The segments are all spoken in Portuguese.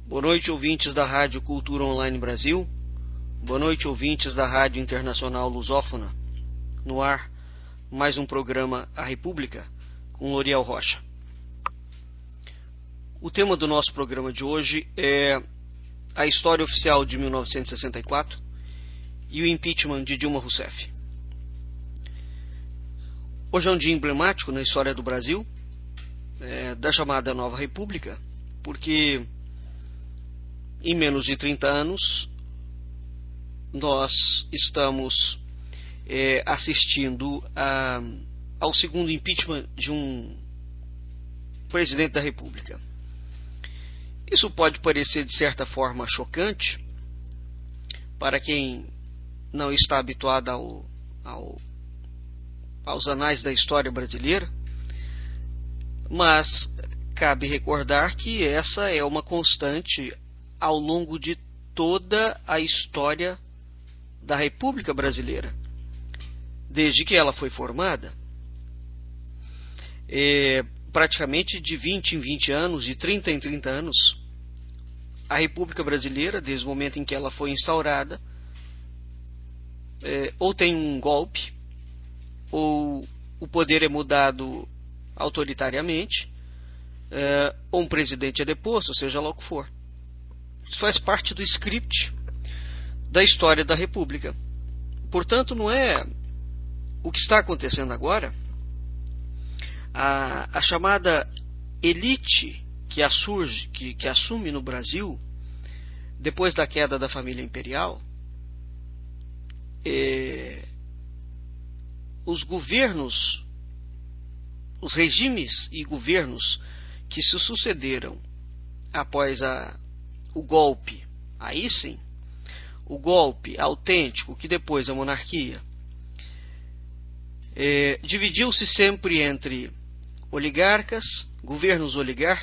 Boa noite, ouvintes da Rádio Cultura Online Brasil. Boa noite, ouvintes da Rádio Internacional Lusófona. No ar, mais um programa A República, com Loriel Rocha. O tema do nosso programa de hoje é a história oficial de 1964 e o impeachment de Dilma Rousseff. Hoje é um dia emblemático na história do Brasil, da chamada Nova República, porque em menos de 30 anos nós estamos assistindo ao segundo impeachment de um presidente da República. Isso pode parecer de certa forma chocante para quem não está habituado aos anais da história brasileira, mas cabe recordar que essa é uma constante ao longo de toda a história da República Brasileira, desde que ela foi formada. Praticamente de 20 em 20 anos, de 30 em 30 anos, a República Brasileira, desde o momento em que ela foi instaurada, ou tem um golpe, ou o poder é mudado autoritariamente, ou um presidente é deposto, seja lá o que for. Isso faz parte do script da história da República. Portanto, não é o que está acontecendo agora. A chamada elite que assume no Brasil depois da queda da família imperial, os governos, os regimes e governos que se sucederam após o golpe, aí sim, o golpe autêntico, que depois a monarquia, dividiu-se sempre entre governos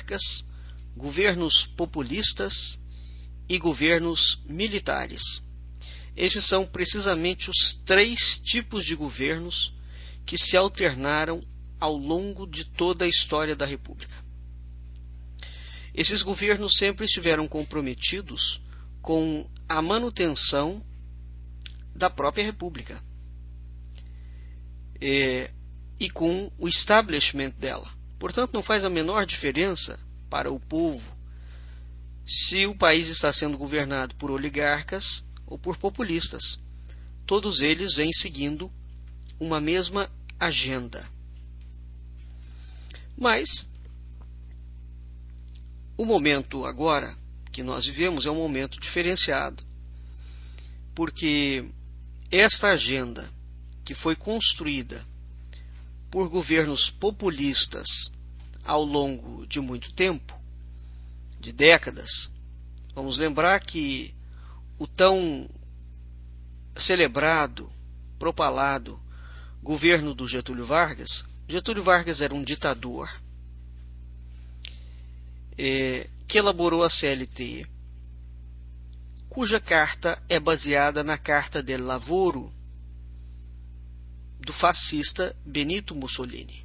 populistas e governos militares. Esses são precisamente os três tipos de governos que se alternaram ao longo de toda a história da República. Esses governos sempre estiveram comprometidos com a manutenção da própria República e com o establishment dela. Portanto, não faz a menor diferença para o povo se o país está sendo governado por oligarcas ou por populistas. Todos eles vêm seguindo uma mesma agenda. Mas o momento agora que nós vivemos é um momento diferenciado, porque esta agenda que foi construída por governos populistas ao longo de muito tempo, de décadas, vamos lembrar que o tão celebrado, propalado governo do Getúlio Vargas era um ditador que elaborou a CLT, cuja carta é baseada na Carta del Lavoro do fascista Benito Mussolini.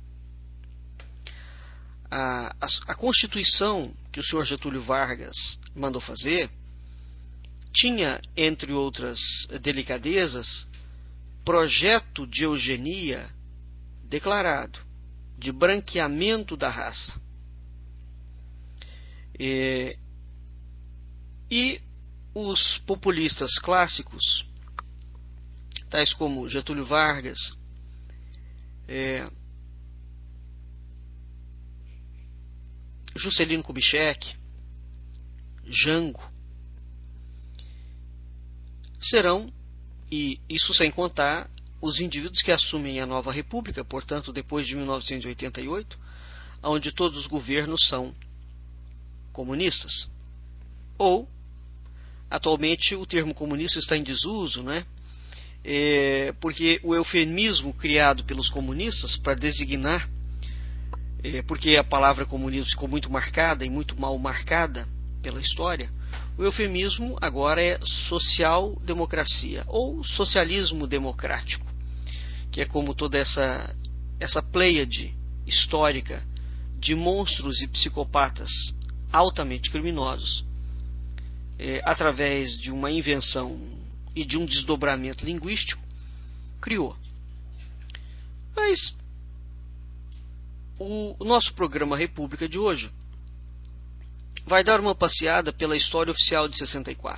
A Constituição que o senhor Getúlio Vargas mandou fazer tinha, entre outras delicadezas, projeto de eugenia declarado, de branqueamento da raça. E os populistas clássicos, tais como Getúlio Vargas, Juscelino Kubitschek, Jango, serão, e isso sem contar os indivíduos que assumem a Nova República, portanto depois de 1988, onde todos os governos são comunistas. Ou, atualmente o termo comunista está em desuso, né? Porque o eufemismo criado pelos comunistas para designar, porque a palavra comunismo ficou muito marcada e muito mal marcada pela história, o eufemismo agora é social-democracia ou socialismo democrático, que é como toda essa pleiade histórica de monstros e psicopatas altamente criminosos através de uma invenção e de um desdobramento linguístico, criou. Mas o nosso programa República de hoje vai dar uma passeada pela história oficial de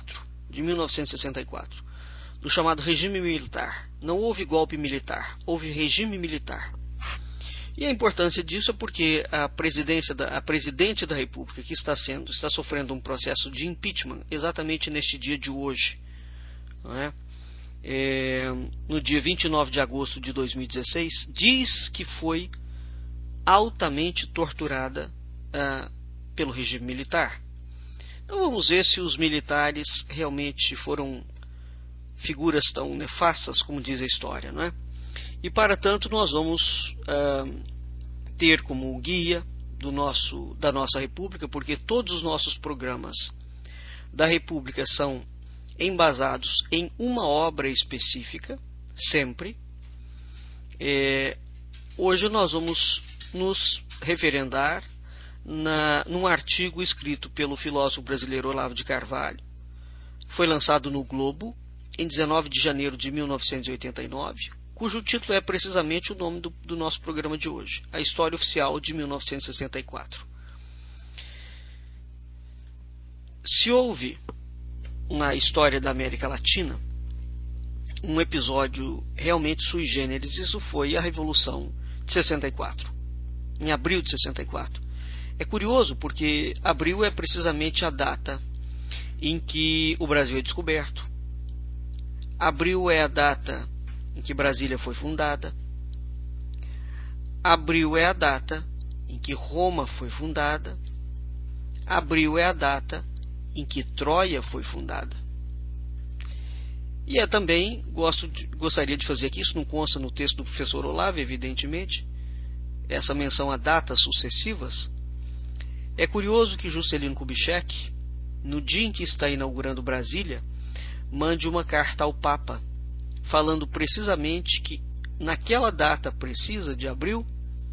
1964, do chamado regime militar. Não houve golpe militar, houve regime militar. E a importância disso é porque a presidente da República que está sofrendo um processo de impeachment exatamente neste dia de hoje, não é? No dia 29 de agosto de 2016, diz que foi altamente torturada pelo regime militar. Então vamos ver se os militares realmente foram figuras tão nefastas como diz a história, não é? E para tanto nós vamos ter como guia da nossa República, porque todos os nossos programas da República são embasados em uma obra específica, sempre. Hoje nós vamos nos referendar num artigo escrito pelo filósofo brasileiro Olavo de Carvalho. Foi lançado no Globo em 19 de janeiro de 1989, cujo título é precisamente o nome do nosso programa de hoje, A História Oficial de 1964. Se houve na história da América Latina um episódio realmente sui generis, isso foi a Revolução de 64, em abril de 64. É curioso porque abril é precisamente a data em que o Brasil é descoberto. Abril é a data em que Brasília foi fundada. Abril é a data em que Roma foi fundada. Abril é a data em que Troia foi fundada. E também gostaria de fazer aqui, isso não consta no texto do professor Olavo, evidentemente, essa menção a datas sucessivas. É curioso que Juscelino Kubitschek, no dia em que está inaugurando Brasília, mande uma carta ao Papa, falando precisamente que naquela data precisa de abril,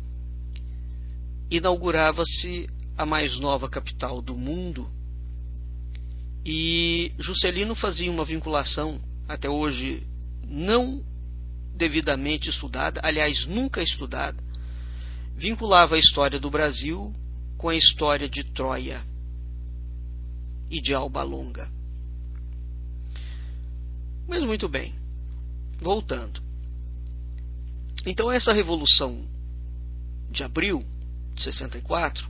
inaugurava-se a mais nova capital do mundo, e Juscelino fazia uma vinculação, até hoje não devidamente estudada, aliás, nunca estudada, vinculava a história do Brasil com a história de Troia e de Alba Longa. Mas muito bem, voltando. Então essa Revolução de abril de 64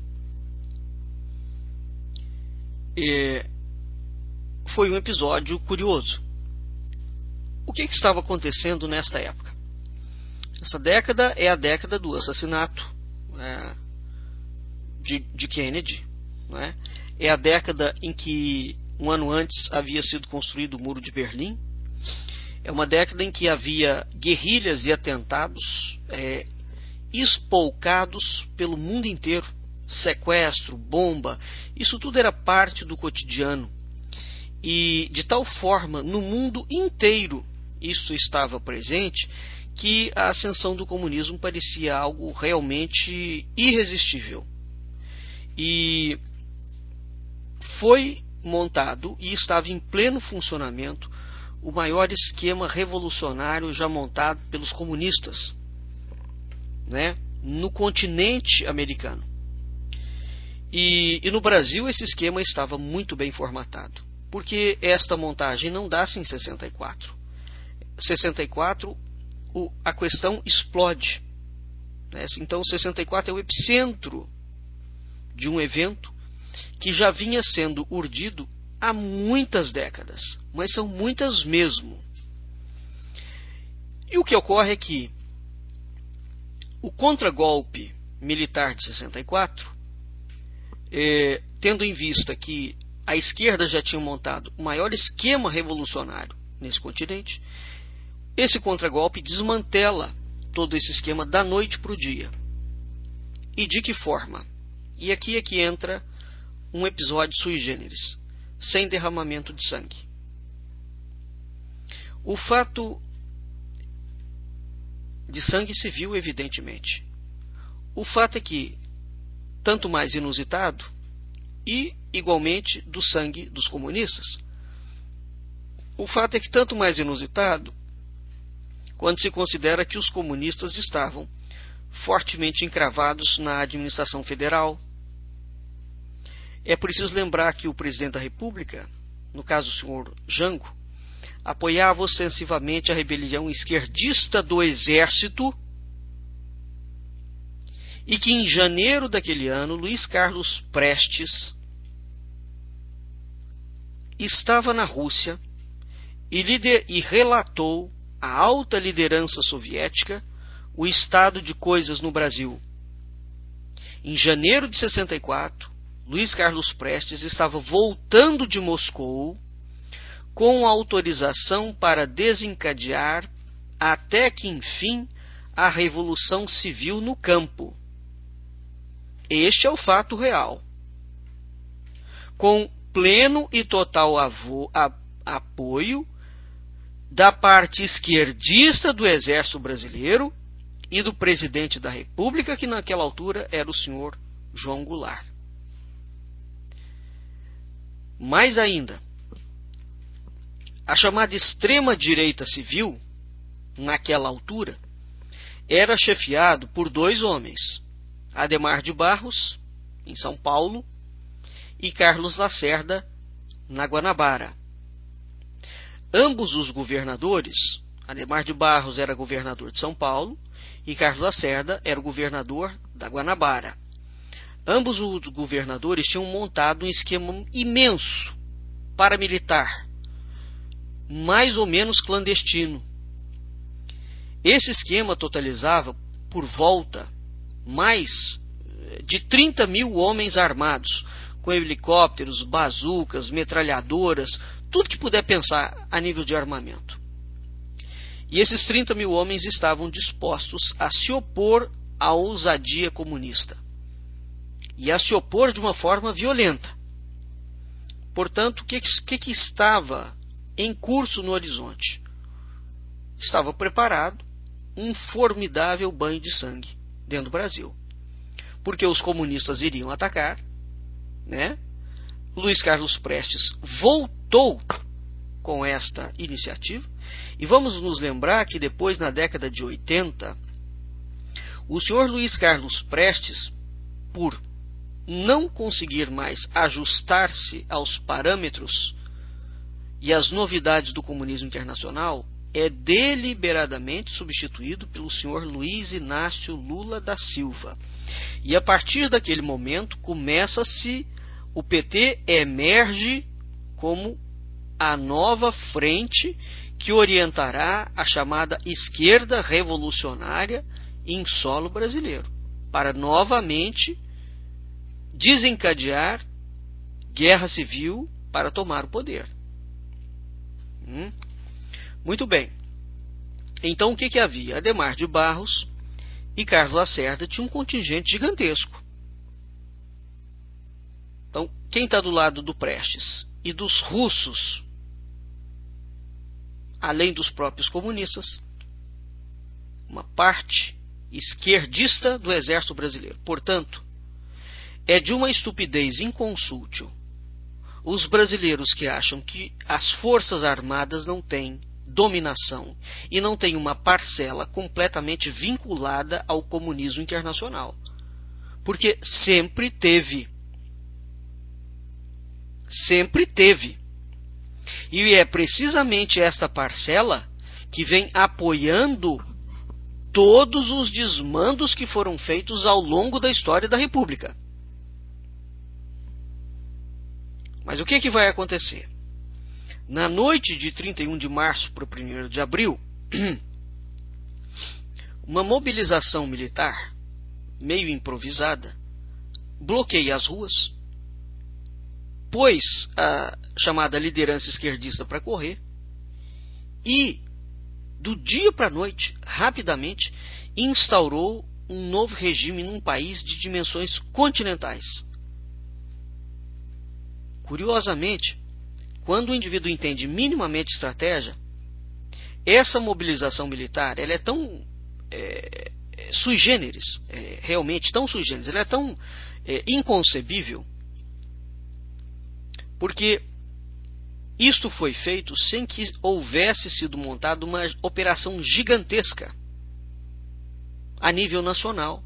foi um episódio curioso. O que estava acontecendo nesta época? Essa década é a década do assassinato de Kennedy, não é? É a década em que um ano antes havia sido construído o Muro de Berlim. É uma década em que havia guerrilhas e atentados espolcados pelo mundo inteiro. Sequestro, bomba, isso tudo era parte do cotidiano. E de tal forma, no mundo inteiro, isso estava presente, que a ascensão do comunismo parecia algo realmente irresistível. E foi montado e estava em pleno funcionamento o maior esquema revolucionário já montado pelos comunistas, né, no continente americano. E no Brasil esse esquema estava muito bem formatado, porque esta montagem não dá-se em 64. 64 a questão explode, né? Então 64 é o epicentro de um evento que já vinha sendo urdido há muitas décadas, mas são muitas mesmo. E o que ocorre é que o contragolpe militar de 64, tendo em vista que a esquerda já tinha montado o maior esquema revolucionário nesse continente, esse contragolpe desmantela todo esse esquema da noite para o dia. E de que forma? E aqui é que entra um episódio sui generis, sem derramamento de sangue. O fato de sangue civil, evidentemente. O fato é que, tanto mais inusitado, e, igualmente, do sangue dos comunistas. O fato é que tanto mais inusitado quando se considera que os comunistas estavam fortemente encravados na administração federal. É preciso lembrar que o presidente da República, no caso o senhor Jango, apoiava ostensivamente a rebelião esquerdista do Exército e que em janeiro daquele ano Luiz Carlos Prestes estava na Rússia e relatou à alta liderança soviética o estado de coisas no Brasil. Em janeiro de 64, Luiz Carlos Prestes estava voltando de Moscou com autorização para desencadear até que enfim a Revolução Civil no campo. Este é o fato real. Com pleno e total apoio da parte esquerdista do Exército Brasileiro e do presidente da República, que naquela altura era o senhor João Goulart. Mais ainda, a chamada extrema-direita civil, naquela altura, era chefiado por dois homens, Adhemar de Barros, em São Paulo, e Carlos Lacerda, na Guanabara. Ambos os governadores, Adhemar de Barros era governador de São Paulo e Carlos Lacerda era o governador da Guanabara. Ambos os governadores tinham montado um esquema imenso paramilitar, mais ou menos clandestino. Esse esquema totalizava por volta mais de 30 mil homens armados, com helicópteros, bazucas, metralhadoras, tudo que puder pensar a nível de armamento. E esses 30 mil homens estavam dispostos a se opor à ousadia comunista e a se opor de uma forma violenta. Portanto, o que estava em curso no horizonte? Estava preparado um formidável banho de sangue dentro do Brasil, porque os comunistas iriam atacar, né? Luiz Carlos Prestes voltou com esta iniciativa, e vamos nos lembrar que depois, na década de 80, o senhor Luiz Carlos Prestes, por não conseguir mais ajustar-se aos parâmetros e às novidades do comunismo internacional, é deliberadamente substituído pelo senhor Luiz Inácio Lula da Silva. E a partir daquele momento o PT emerge como a nova frente que orientará a chamada esquerda revolucionária em solo brasileiro, para novamente desencadear guerra civil para tomar o poder. Muito bem. Então o que havia? Adhemar de Barros e Carlos Lacerda tinham um contingente gigantesco. Então, quem está do lado do Prestes e dos russos, além dos próprios comunistas? Uma parte esquerdista do exército brasileiro. Portanto, é de uma estupidez inconsútil os brasileiros que acham que as forças armadas não têm dominação e não têm uma parcela completamente vinculada ao comunismo internacional. Porque sempre teve. Sempre teve. E é precisamente esta parcela que vem apoiando todos os desmandos que foram feitos ao longo da história da República. Mas o que vai acontecer? Na noite de 31 de março para o 1º de abril, uma mobilização militar, meio improvisada, bloqueia as ruas, pôs a chamada liderança esquerdista para correr e, do dia para a noite, rapidamente, instaurou um novo regime num país de dimensões continentais. Curiosamente, quando o indivíduo entende minimamente estratégia, essa mobilização militar ela é tão sui generis, realmente tão sui generis, ela é tão inconcebível, Porque isto foi feito sem que houvesse sido montada uma operação gigantesca a nível nacional.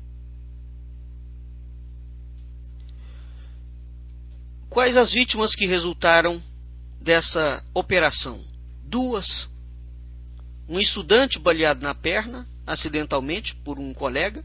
Quais as vítimas que resultaram dessa operação? 2. Um estudante baleado na perna, acidentalmente, por um colega,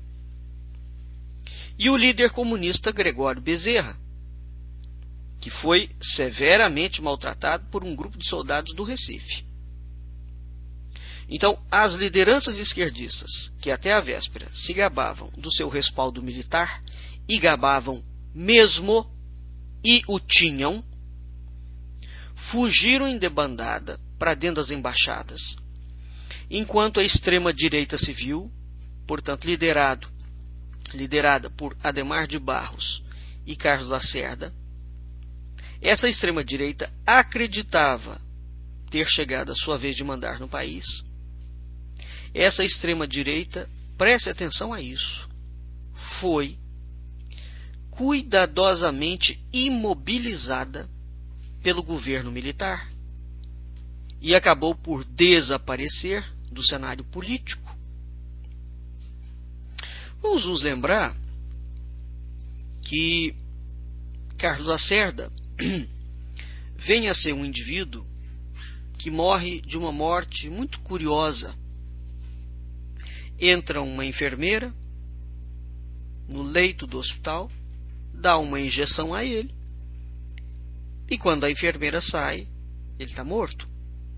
e o líder comunista Gregório Bezerra, que foi severamente maltratado por um grupo de soldados do Recife. Então, as lideranças esquerdistas, que até a véspera se gabavam do seu respaldo militar, e gabavam mesmo, e o tinham, fugiram em debandada para dentro das embaixadas, enquanto a extrema-direita civil, portanto liderada por Adhemar de Barros e Carlos Lacerda, essa extrema-direita acreditava ter chegado a sua vez de mandar no país. Essa extrema-direita, preste atenção a isso, foi cuidadosamente imobilizada pelo governo militar e acabou por desaparecer do cenário político. Vamos nos lembrar que Carlos Lacerda vem a ser um indivíduo que morre de uma morte muito curiosa. Entra uma enfermeira no leito do hospital, dá uma injeção a ele, e quando a enfermeira sai, ele está morto.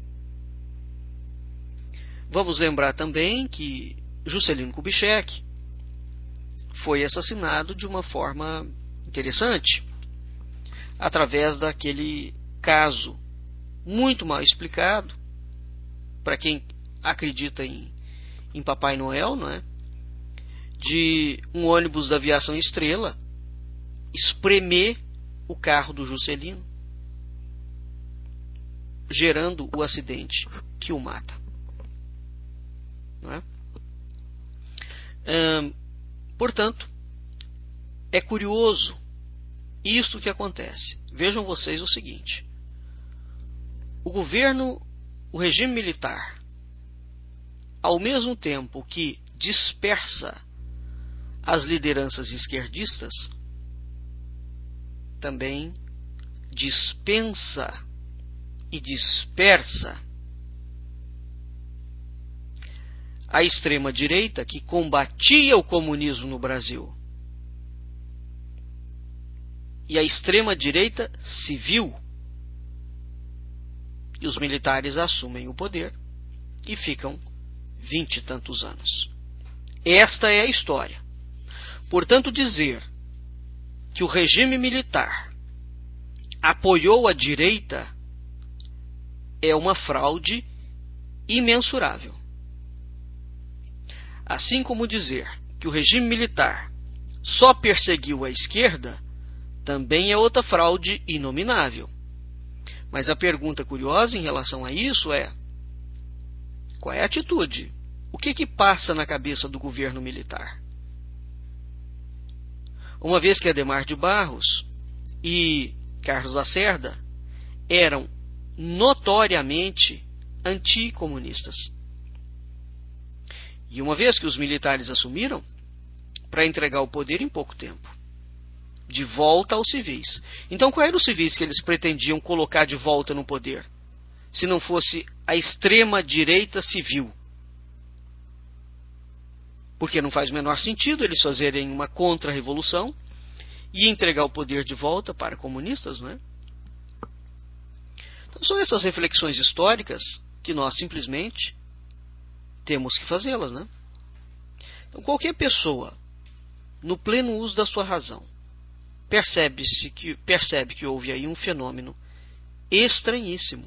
Vamos lembrar também que Juscelino Kubitschek foi assassinado de uma forma interessante, através daquele caso muito mal explicado, para quem acredita em Papai Noel, não é? De um ônibus da Aviação Estrela espremer o carro do Juscelino, gerando o acidente que o mata. Não é? Portanto, é curioso isto que acontece. Vejam vocês o seguinte: o regime militar, ao mesmo tempo que dispersa as lideranças esquerdistas, também dispensa e dispersa a extrema-direita que combatia o comunismo no Brasil. E a extrema-direita civil. E os militares assumem o poder e ficam 20 e tantos anos. Esta é a história. Portanto, dizer que o regime militar apoiou a direita é uma fraude imensurável. Assim como dizer que o regime militar só perseguiu a esquerda também é outra fraude inominável. Mas a pergunta curiosa em relação a isso é: qual é a atitude? O que passa na cabeça do governo militar? Uma vez que Adhemar de Barros e Carlos Lacerda eram notoriamente anticomunistas. E uma vez que os militares assumiram, para entregar o poder em pouco tempo, de volta aos civis. Então, qual eram os civis que eles pretendiam colocar de volta no poder, se não fosse a extrema-direita civil? Porque não faz o menor sentido eles fazerem uma contra-revolução e entregar o poder de volta para comunistas, não é? Então, são essas reflexões históricas que nós simplesmente temos que fazê-las, né? Então, qualquer pessoa, no pleno uso da sua razão, percebe que houve aí um fenômeno estranhíssimo,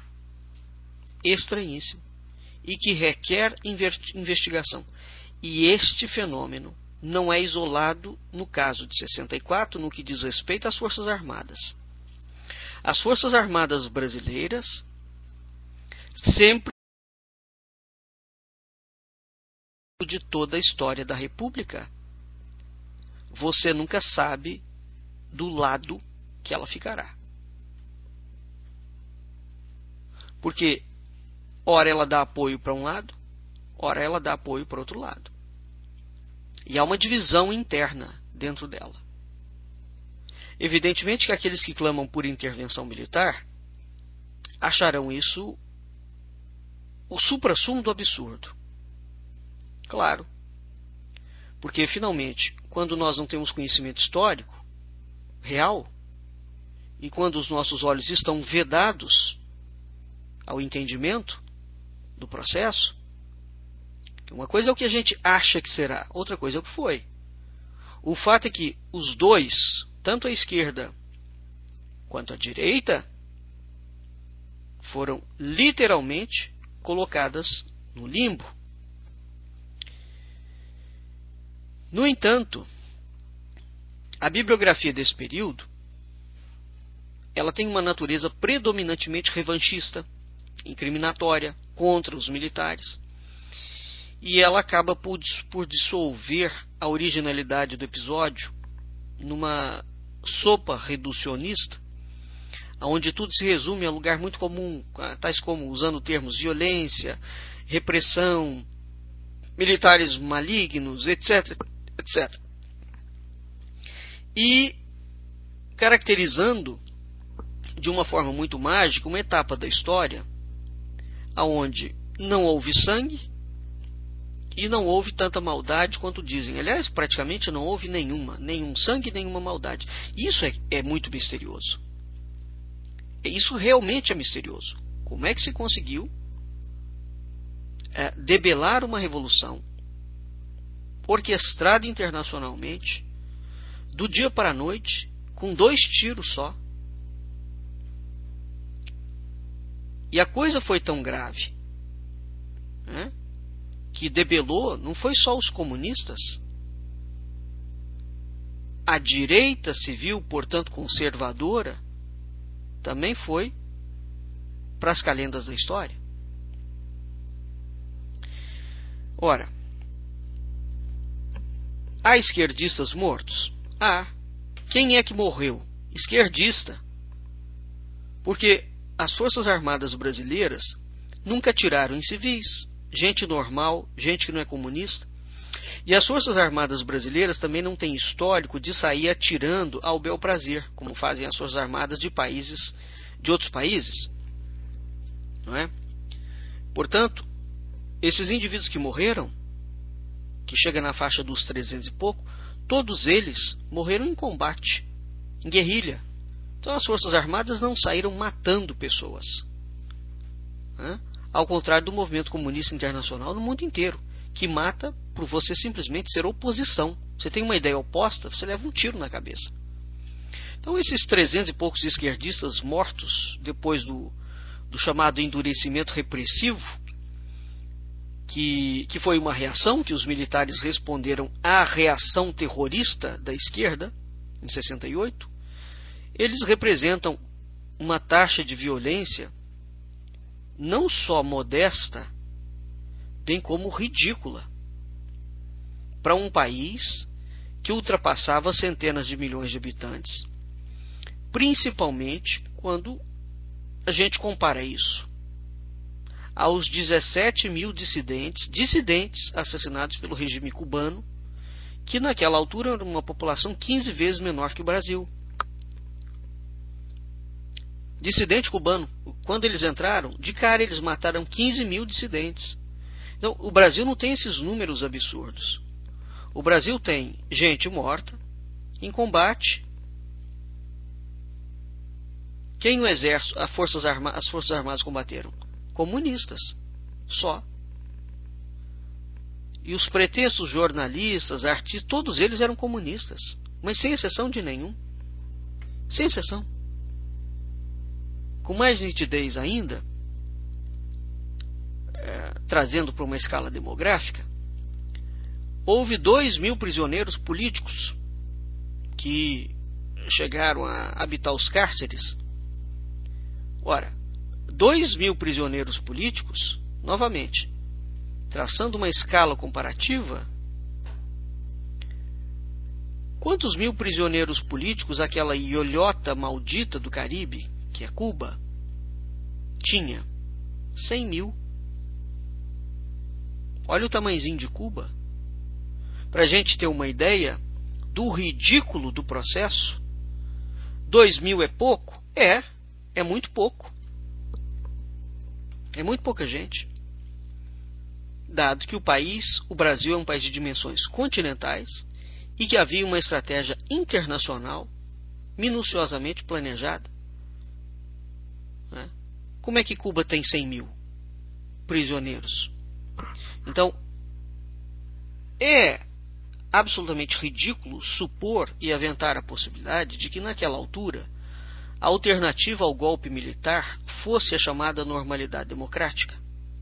e que requer investigação. E este fenômeno não é isolado no caso de 64, no que diz respeito às Forças Armadas. As Forças Armadas brasileiras sempre, de toda a história da República, você nunca sabe do lado que ela ficará. Porque ora ela dá apoio para um lado, ora ela dá apoio para outro lado. E há uma divisão interna dentro dela. Evidentemente que aqueles que clamam por intervenção militar acharão isso o suprassumo do absurdo. Claro. Porque, finalmente, quando nós não temos conhecimento histórico real, e quando os nossos olhos estão vedados ao entendimento do processo, uma coisa é o que a gente acha que será, outra coisa é o que foi. O fato é que os dois, tanto a esquerda quanto a direita, foram literalmente colocadas no limbo. No entanto, a bibliografia desse período ela tem uma natureza predominantemente revanchista, incriminatória contra os militares, e ela acaba por dissolver a originalidade do episódio numa sopa reducionista, onde tudo se resume a lugar muito comum, tais como, usando termos, violência, repressão, militares malignos, etc., etc. E caracterizando de uma forma muito mágica uma etapa da história onde não houve sangue e não houve tanta maldade quanto dizem. Aliás, praticamente não houve nenhum sangue, nenhuma maldade. Isso é muito misterioso. Isso realmente é misterioso. Como é que se conseguiu debelar uma revolução orquestrada internacionalmente, do dia para a noite, com 2 tiros só? E a coisa foi tão grave, né, que debelou não foi só os comunistas. A direita civil, portanto conservadora, também foi para as calendas da história. Ora, há esquerdistas mortos? Há. Quem é que morreu? Esquerdista. Porque as Forças Armadas brasileiras nunca atiraram em civis, gente normal, gente que não é comunista. E as Forças Armadas brasileiras também não têm histórico de sair atirando ao bel prazer, como fazem as Forças Armadas de outros países. Não é? Portanto, esses indivíduos que morreram, que chega na faixa dos 300 e pouco, todos eles morreram em combate, em guerrilha. Então as Forças Armadas não saíram matando pessoas, né? Ao contrário do movimento comunista internacional no mundo inteiro, que mata por você simplesmente ser oposição. Você tem uma ideia oposta, você leva um tiro na cabeça. Então esses 300 e poucos esquerdistas mortos depois do chamado endurecimento repressivo, que foi uma reação que os militares responderam à reação terrorista da esquerda em 68, eles representam uma taxa de violência não só modesta, bem como ridícula, para um país que ultrapassava centenas de milhões de habitantes, principalmente quando a gente compara isso aos 17 mil dissidentes assassinados pelo regime cubano, que naquela altura era uma população 15 vezes menor que o Brasil. Dissidente cubano, quando eles entraram, de cara eles mataram 15 mil dissidentes. Então, o Brasil não tem esses números absurdos. O Brasil tem gente morta em combate. Quem o exército, as Forças Armadas combateram? Comunistas, só. E os pretensos jornalistas, artistas, todos eles eram comunistas, mas sem exceção de nenhum. Sem exceção. Com mais nitidez ainda, trazendo para uma escala demográfica, houve 2.000 prisioneiros políticos que chegaram a habitar os cárceres. Ora, 2.000 prisioneiros políticos, novamente, traçando uma escala comparativa, quantos mil prisioneiros políticos aquela ilhota maldita do Caribe, que é Cuba, tinha? 100 mil. Olha o tamanhozinho de Cuba. Para a gente ter uma ideia do ridículo do processo, 2 mil é pouco? É muito pouco. É muito pouca gente. Dado que o Brasil é um país de dimensões continentais e que havia uma estratégia internacional minuciosamente planejada. Né? Como é que Cuba tem 100 mil prisioneiros? Então, é absolutamente ridículo supor e aventar a possibilidade de que naquela altura a alternativa ao golpe militar fosse a chamada normalidade democrática.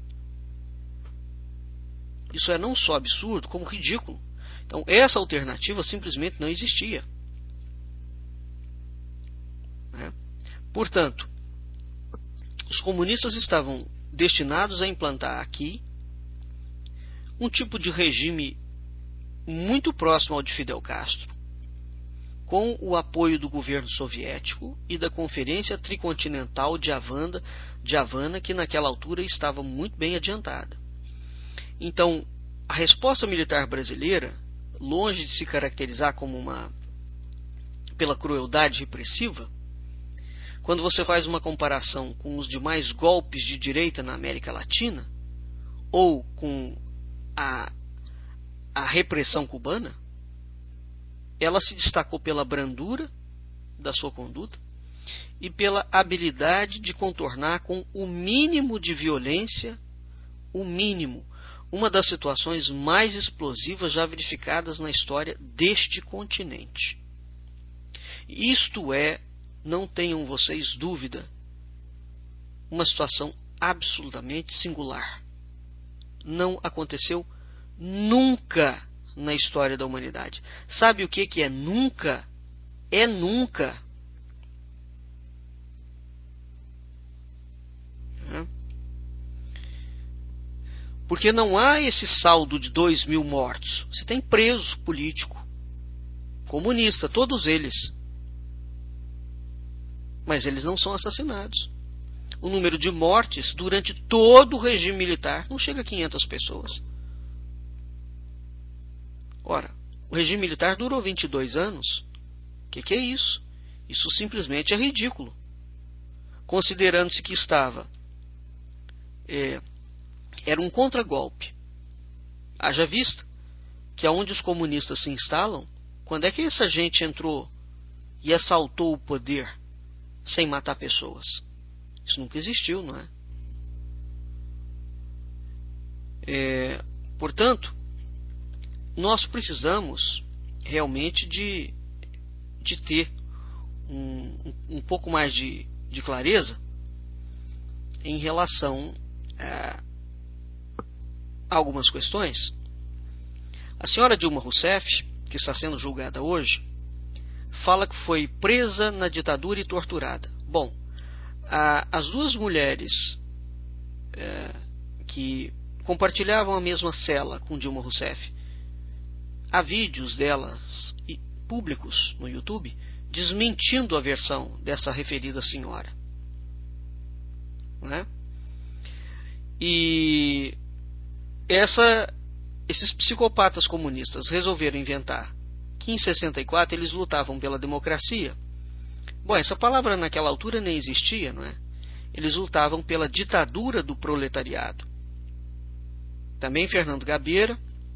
Isso é não só absurdo, como ridículo. Então, essa alternativa simplesmente não existia. Né? Portanto, os comunistas estavam destinados a implantar aqui um tipo de regime muito próximo ao de Fidel Castro, com o apoio do governo soviético e da Conferência Tricontinental de Havana, que naquela altura estava muito bem adiantada. Então, a resposta militar brasileira, longe de se caracterizar como pela crueldade repressiva, quando você faz uma comparação com os demais golpes de direita na América Latina, ou com a repressão cubana, ela se destacou pela brandura da sua conduta e pela habilidade de contornar com o mínimo de violência, uma das situações mais explosivas já verificadas na história deste continente. Isto é, não tenham vocês dúvida, uma situação absolutamente singular. Não aconteceu nunca na história da humanidade. Sabe o que é nunca? É nunca. Porque não há esse saldo de 2 mil mortos. Você tem preso político, comunista, todos eles. Mas eles não são assassinados. O número de mortes durante todo o regime militar não chega a 500 pessoas. Ora, o regime militar durou 22 anos. O que é isso? Isso simplesmente é ridículo. Considerando-se que era um contragolpe. Haja vista que aonde os comunistas se instalam, quando é que essa gente entrou e assaltou o poder sem matar pessoas? Isso nunca existiu, não é? Portanto, nós precisamos realmente de ter um pouco mais de clareza em relação a algumas questões. A senhora Dilma Rousseff, que está sendo julgada hoje, fala que foi presa na ditadura e torturada. Bom, as duas mulheres que compartilhavam a mesma cela com Dilma Rousseff, há vídeos delas públicos no YouTube desmentindo a versão dessa referida senhora. Não é? E esses psicopatas comunistas resolveram inventar que em 64 eles lutavam pela democracia. Bom, essa palavra naquela altura nem existia, não é? Eles lutavam pela ditadura do proletariado. Também Fernando Gabeira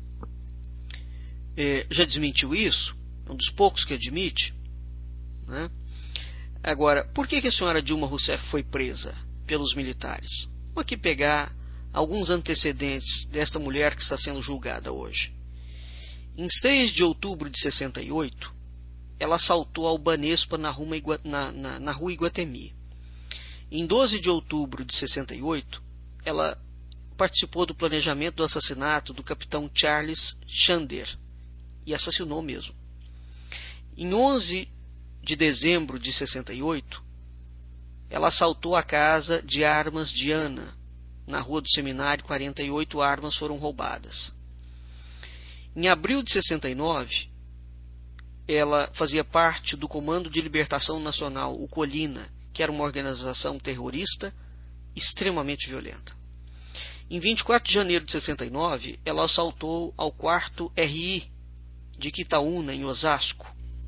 já desmentiu isso, é um dos poucos que admite. Né? Agora, por que a senhora Dilma Rousseff foi presa pelos militares? Vou aqui pegar alguns antecedentes desta mulher que está sendo julgada hoje. Em 6 de outubro de 68, ela assaltou a Albanespa na rua Iguatemi. Em 12 de outubro de 68, ela participou do planejamento do assassinato do capitão Charles Chander e assassinou mesmo. Em 11 de dezembro de 68, ela assaltou a casa de armas de Ana, na Rua do Seminário. 48 armas foram roubadas. Em abril de 69, ela fazia parte do Comando de Libertação Nacional, o Colina, que era uma organização terrorista extremamente violenta. Em 24 de janeiro de 69, ela assaltou ao 4º RI de Quitaúna, em Osasco.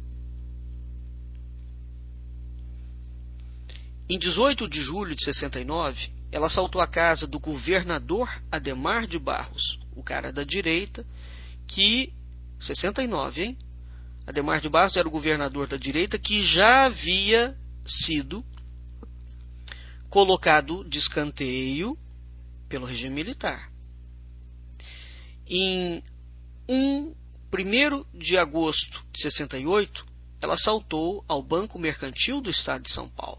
Em 18 de julho de 69, ela assaltou a casa do governador Adhemar de Barros, o cara da direita, que... 69, hein? Adhemar de Barros era o governador da direita que já havia sido colocado de escanteio pelo regime militar. Em 1º de agosto de 68, ela assaltou ao Banco Mercantil do Estado de São Paulo.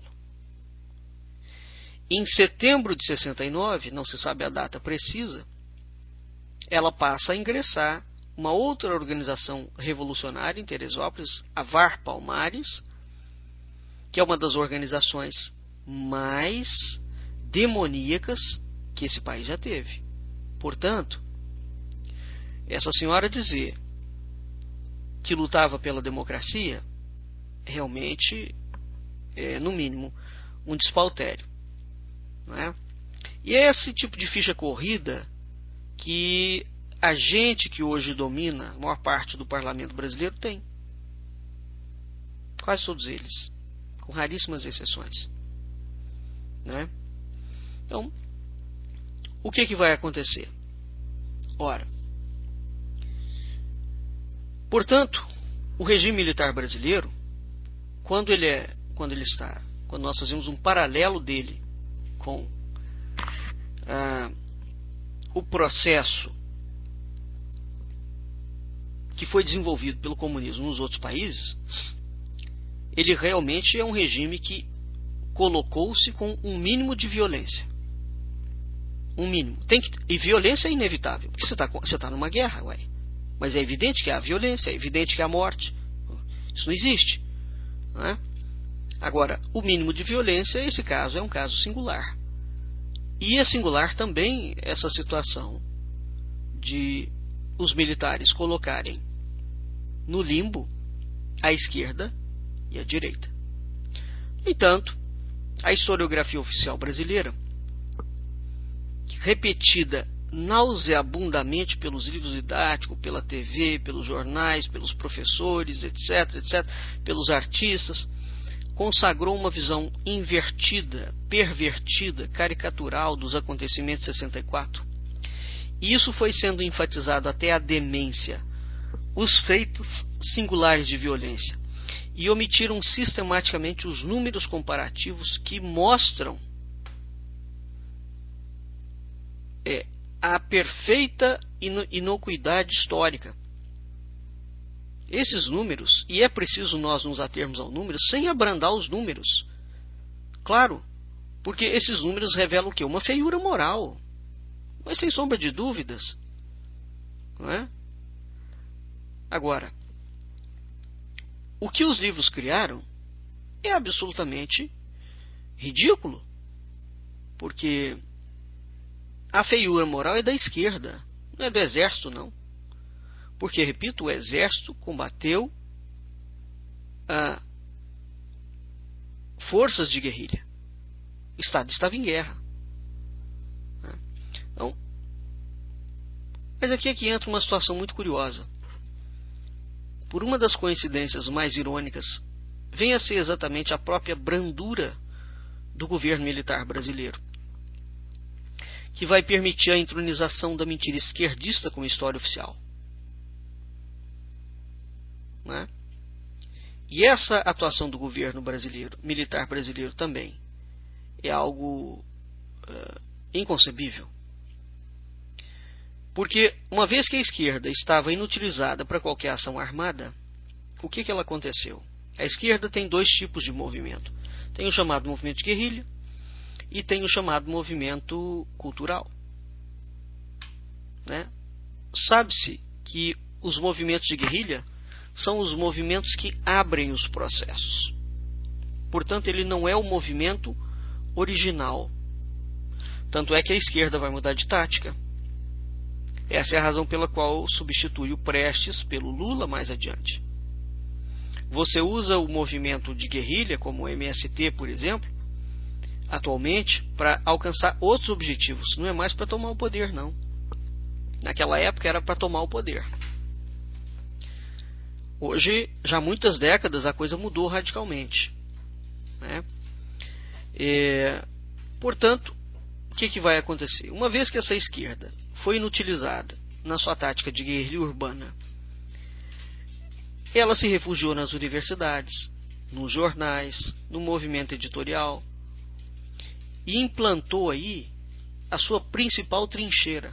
Em setembro de 69, não se sabe a data precisa, ela passa a ingressar uma outra organização revolucionária em Teresópolis, a VAR Palmares, que é uma das organizações mais demoníacas que esse país já teve. Portanto, essa senhora dizer que lutava pela democracia realmente é, no mínimo, um despautério, não é? E é esse tipo de ficha corrida que a gente que hoje domina a maior parte do parlamento brasileiro tem. Quase todos eles, com raríssimas exceções, né? Então, o que vai acontecer? Ora, portanto, o regime militar brasileiro, quando nós fazemos um paralelo dele com o processo que foi desenvolvido pelo comunismo nos outros países, ele realmente é um regime que colocou-se com um mínimo de violência. Um mínimo. E violência é inevitável, porque você está numa guerra, ué. Mas é evidente que há violência, é evidente que há morte. Isso não existe, não é? Agora, o mínimo de violência, esse caso é um caso singular. E é singular também essa situação de os militares colocarem no limbo a esquerda e a direita. No entanto, a historiografia oficial brasileira, repetida nauseabundamente pelos livros didáticos, pela TV, pelos jornais, pelos professores, etc., pelos artistas, consagrou uma visão invertida, pervertida, caricatural dos acontecimentos de 64. E isso foi sendo enfatizado até a demência, os feitos singulares de violência, e omitiram sistematicamente os números comparativos que mostram a perfeita inocuidade histórica. Esses números, e é preciso nós nos atermos aos números sem abrandar os números, claro, porque esses números revelam o quê? Uma feiura moral, mas sem sombra de dúvidas, não é? Agora, o que os livros criaram é absolutamente ridículo, porque a feiura moral é da esquerda, não é do exército, não. Porque, repito, o exército combateu forças de guerrilha. O Estado estava em guerra. Então, mas aqui é que entra uma situação muito curiosa. Por uma das coincidências mais irônicas, vem a ser exatamente a própria brandura do governo militar brasileiro, que vai permitir a entronização da mentira esquerdista como história oficial. Né? E essa atuação do governo brasileiro, militar brasileiro também, é algo inconcebível. Porque, uma vez que a esquerda estava inutilizada para qualquer ação armada, o que ela aconteceu? A esquerda tem dois tipos de movimento. Tem o chamado movimento de guerrilha e tem o chamado movimento cultural. Né? Sabe-se que os movimentos de guerrilha são os movimentos que abrem os processos. Portanto, ele não é o movimento original. Tanto é que a esquerda vai mudar de tática. Essa é a razão pela qual substitui o Prestes pelo Lula mais adiante. Você usa o movimento de guerrilha, como o MST, por exemplo, atualmente para alcançar outros objetivos. Não é mais para tomar o poder, não. Naquela época era para tomar o poder. Hoje, já há muitas décadas, a coisa mudou radicalmente, né? Portanto, o que vai acontecer? Uma vez que essa esquerda foi inutilizada na sua tática de guerrilha urbana, ela se refugiou nas universidades, nos jornais, no movimento editorial e implantou aí a sua principal trincheira.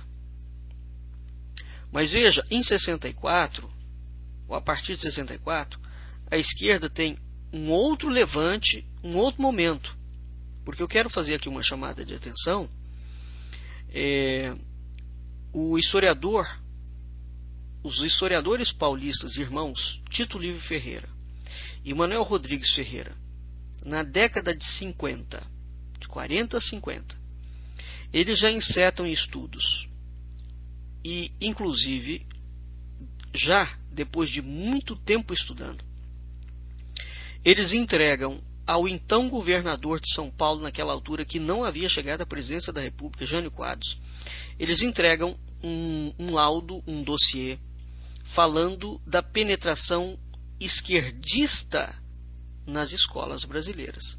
Mas veja, em 64, ou a partir de 64, a esquerda tem um outro levante, um outro momento. Porque eu quero fazer aqui uma chamada de atenção. Os historiadores paulistas irmãos Tito Livio Ferreira e Manuel Rodrigues Ferreira, na década de 50, de 40 a 50, eles já insetam estudos e, inclusive, já depois de muito tempo estudando, eles entregam ao então governador de São Paulo, naquela altura, que não havia chegado à presidência da República, Jânio Quadros, eles entregam um laudo, um dossiê, falando da penetração esquerdista nas escolas brasileiras.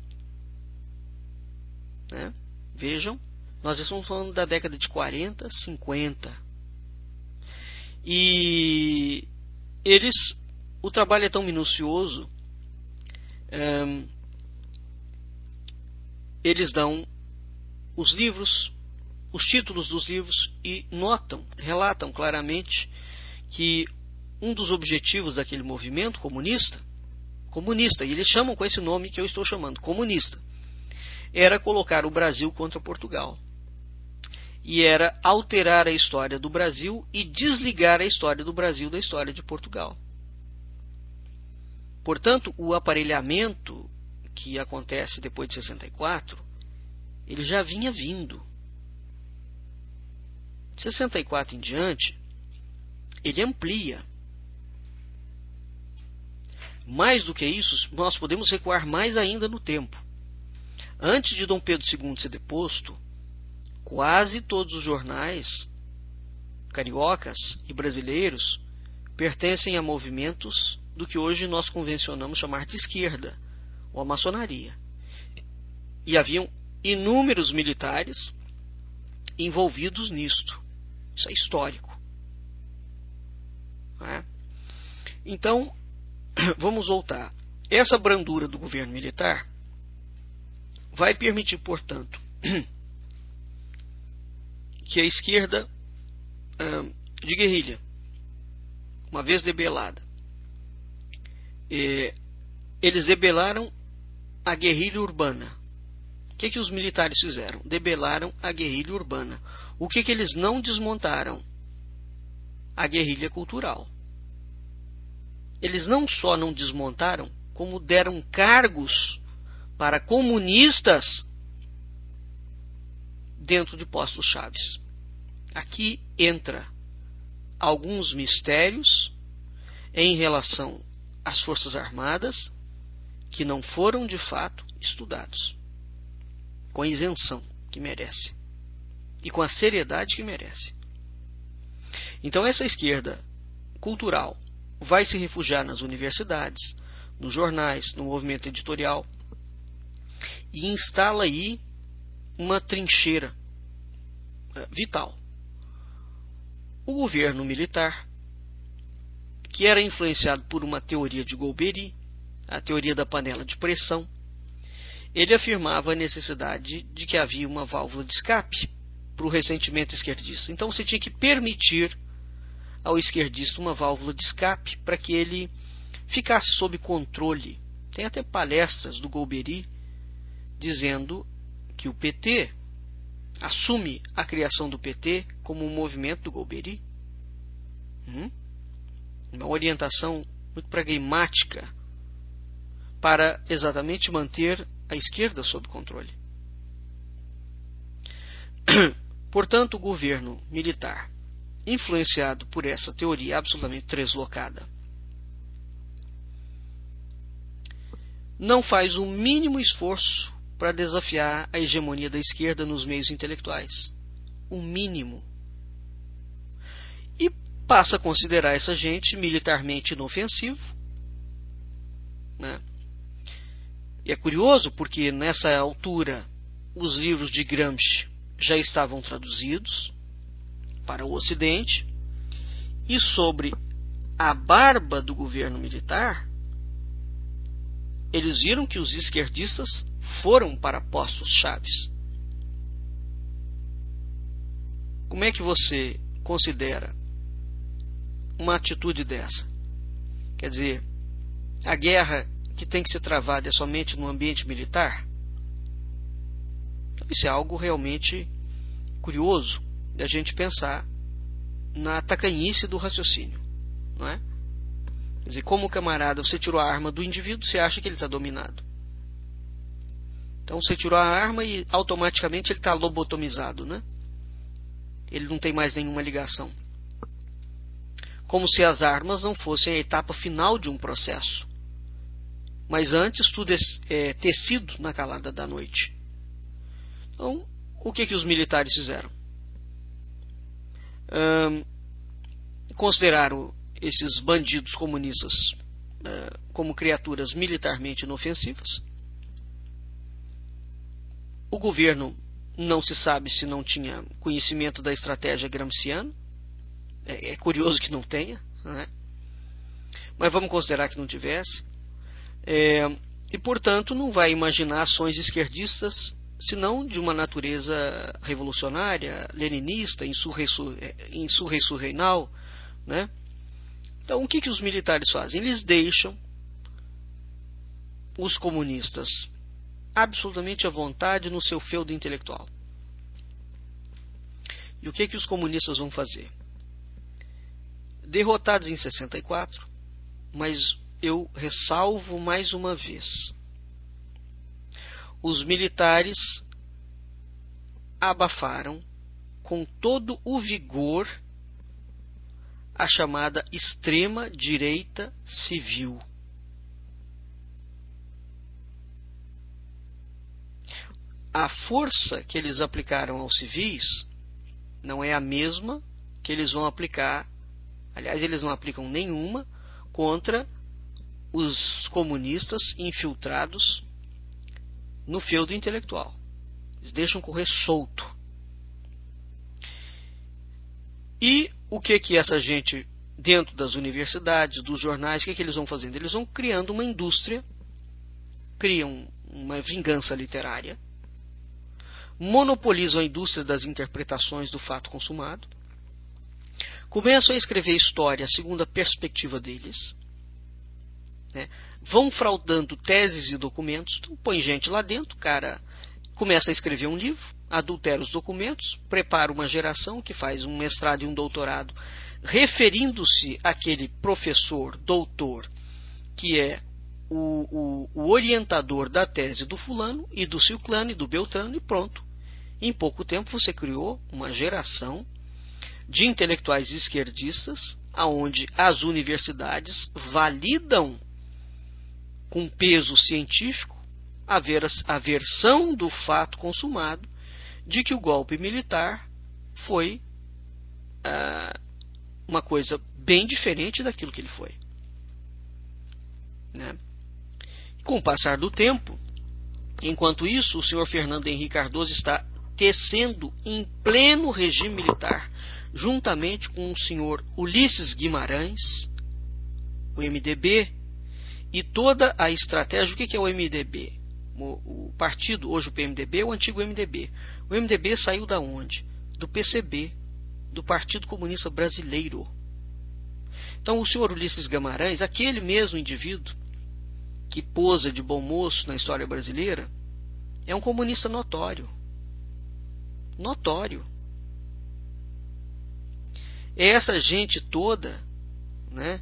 Né? Vejam, nós estamos falando da década de 40, 50. E o trabalho é tão minucioso, eles dão os livros, os títulos dos livros e relatam claramente que um dos objetivos daquele movimento comunista, e eles chamam com esse nome que eu estou chamando, comunista, era colocar o Brasil contra Portugal. E era alterar a história do Brasil e desligar a história do Brasil da história de Portugal. Portanto, o aparelhamento que acontece depois de 64, ele já vinha vindo. De 64 em diante, ele amplia. Mais do que isso, nós podemos recuar mais ainda no tempo. Antes de Dom Pedro II ser deposto, quase todos os jornais cariocas e brasileiros pertencem a movimentos do que hoje nós convencionamos chamar de esquerda, ou a maçonaria. E haviam inúmeros militares envolvidos nisto. Isso é histórico. Então, vamos voltar. Essa brandura do governo militar vai permitir, portanto, que a esquerda de guerrilha, uma vez debelada, eles debelaram a guerrilha urbana. O que os militares fizeram? Debelaram a guerrilha urbana. O que eles não desmontaram? A guerrilha cultural. Eles não só não desmontaram, como deram cargos para comunistas dentro de postos chaves. Aqui entra alguns mistérios em relação às Forças Armadas que não foram de fato estudados, com a isenção que merece e com a seriedade que merece. Então essa esquerda cultural vai se refugiar nas universidades, nos jornais, no movimento editorial e instala aí uma trincheira vital. O governo militar, que era influenciado por uma teoria de Golbery, a teoria da panela de pressão, ele afirmava a necessidade de que havia uma válvula de escape para o ressentimento esquerdista. Então você tinha que permitir ao esquerdista uma válvula de escape para que ele ficasse sob controle. Tem até palestras do Golbery dizendo que o PT assume a criação do PT como um movimento do Golbery. Uma orientação muito pragmática para exatamente manter a esquerda sob controle. Portanto, o governo militar, influenciado por essa teoria absolutamente translocada, não faz o mínimo esforço para desafiar a hegemonia da esquerda nos meios intelectuais. O mínimo. E passa a considerar essa gente militarmente inofensivo, né? E é curioso porque nessa altura os livros de Gramsci já estavam traduzidos para o Ocidente, e sobre a barba do governo militar, eles viram que os esquerdistas foram para postos chaves. Como é que você considera uma atitude dessa? Quer dizer, a guerra que tem que ser travada é somente no ambiente militar? Isso é algo realmente curioso da gente pensar na tacanhice do raciocínio, não é? Quer dizer, como camarada, você tirou a arma do indivíduo, você acha que ele está dominado. Então você tirou a arma e automaticamente ele está lobotomizado, né? Ele não tem mais nenhuma ligação. Como se as armas não fossem a etapa final de um processo. Mas antes tudo é tecido na calada da noite. Então, o que os militares fizeram? Consideraram esses bandidos comunistas como criaturas militarmente inofensivas. O governo não se sabe se não tinha conhecimento da estratégia gramsciana. É curioso que não tenha, né? Mas vamos considerar que não tivesse. E, portanto, não vai imaginar ações esquerdistas senão de uma natureza revolucionária, leninista, insurreicional, né? Então, o que os militares fazem? Eles deixam os comunistas absolutamente à vontade no seu feudo intelectual. E o que os comunistas vão fazer? Derrotados em 64, mas eu ressalvo mais uma vez, os militares abafaram com todo o vigor a chamada extrema-direita civil. A força que eles aplicaram aos civis não é a mesma que eles vão aplicar, aliás, eles não aplicam nenhuma contra os comunistas infiltrados no feudo intelectual. Eles deixam correr solto. E o que essa gente, dentro das universidades, dos jornais, o que eles vão fazendo? Eles vão criando uma indústria, criam uma vingança literária, monopolizam a indústria das interpretações do fato consumado, começam a escrever história segundo a perspectiva deles, né? Vão fraudando teses e documentos, então põe gente lá dentro, o cara começa a escrever um livro, adultera os documentos, prepara uma geração que faz um mestrado e um doutorado, referindo-se àquele professor, doutor, que é o orientador da tese do fulano e do ciclano e do beltrano, e pronto. Em pouco tempo você criou uma geração de intelectuais esquerdistas, aonde as universidades validam com peso científico a versão do fato consumado de que o golpe militar foi uma coisa bem diferente daquilo que ele foi, né? Com o passar do tempo, enquanto isso, o senhor Fernando Henrique Cardoso está tecendo em pleno regime militar, juntamente com o senhor Ulisses Guimarães, o MDB, e toda a estratégia. O que é o MDB? O partido, hoje o PMDB, é o antigo MDB. O MDB saiu da onde? Do PCB, do Partido Comunista Brasileiro. Então o senhor Ulisses Guimarães, aquele mesmo indivíduo que posa de bom moço na história brasileira, é um comunista notório. Notório. É essa gente toda, né,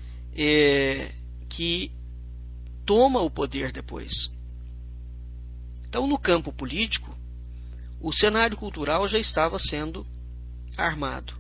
que toma o poder depois. Então, no campo político, o cenário cultural já estava sendo armado.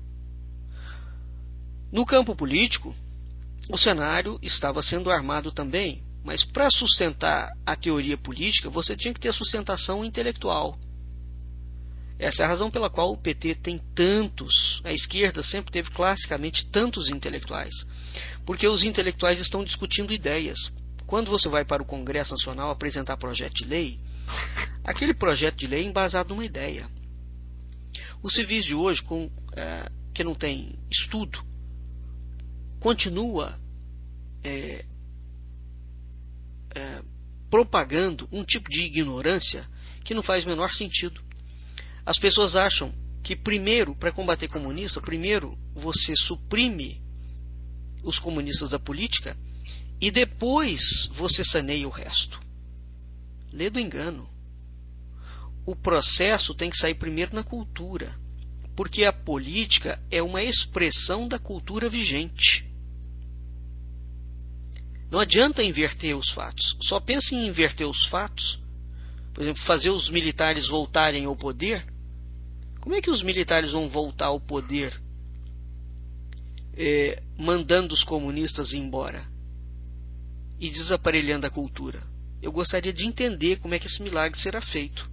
No campo político, o cenário estava sendo armado também Mas para sustentar a teoria política, você tinha que ter sustentação intelectual. Essa é a razão pela qual o PT tem tantos, a esquerda sempre teve classicamente tantos intelectuais. Porque os intelectuais estão discutindo ideias. Quando você vai para o Congresso Nacional apresentar projeto de lei, aquele projeto de lei é embasado numa ideia. Os civis de hoje, que não tem estudo, continua propagando um tipo de ignorância que não faz o menor sentido. As pessoas acham que primeiro, para combater comunista, primeiro você suprime os comunistas da política e depois você saneia o resto. Lê do engano. O processo tem que sair primeiro na cultura, porque a política é uma expressão da cultura vigente. Não adianta inverter os fatos. Só pense em inverter os fatos. Por exemplo, fazer os militares voltarem ao poder. Como é que os militares vão voltar ao poder mandando os comunistas embora e desaparelhando a cultura? Eu gostaria de entender como é que esse milagre será feito.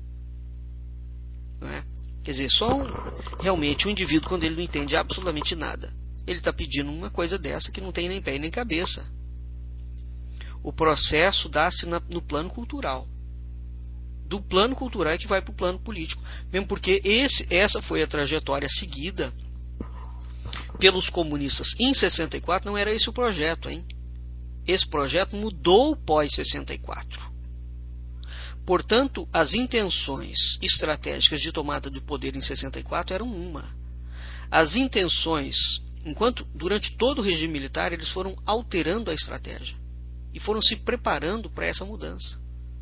Não é? Quer dizer, realmente um indivíduo, quando ele não entende absolutamente nada, ele está pedindo uma coisa dessa que não tem nem pé nem cabeça. O processo dá-se no plano cultural. Do plano cultural é que vai para o plano político. Mesmo porque essa foi a trajetória seguida pelos comunistas em 64. Não era esse o projeto, hein? Esse projeto mudou pós-64. Portanto, as intenções estratégicas de tomada de poder em 64 eram uma. As intenções, durante todo o regime militar, eles foram alterando a estratégia e foram se preparando para essa mudança.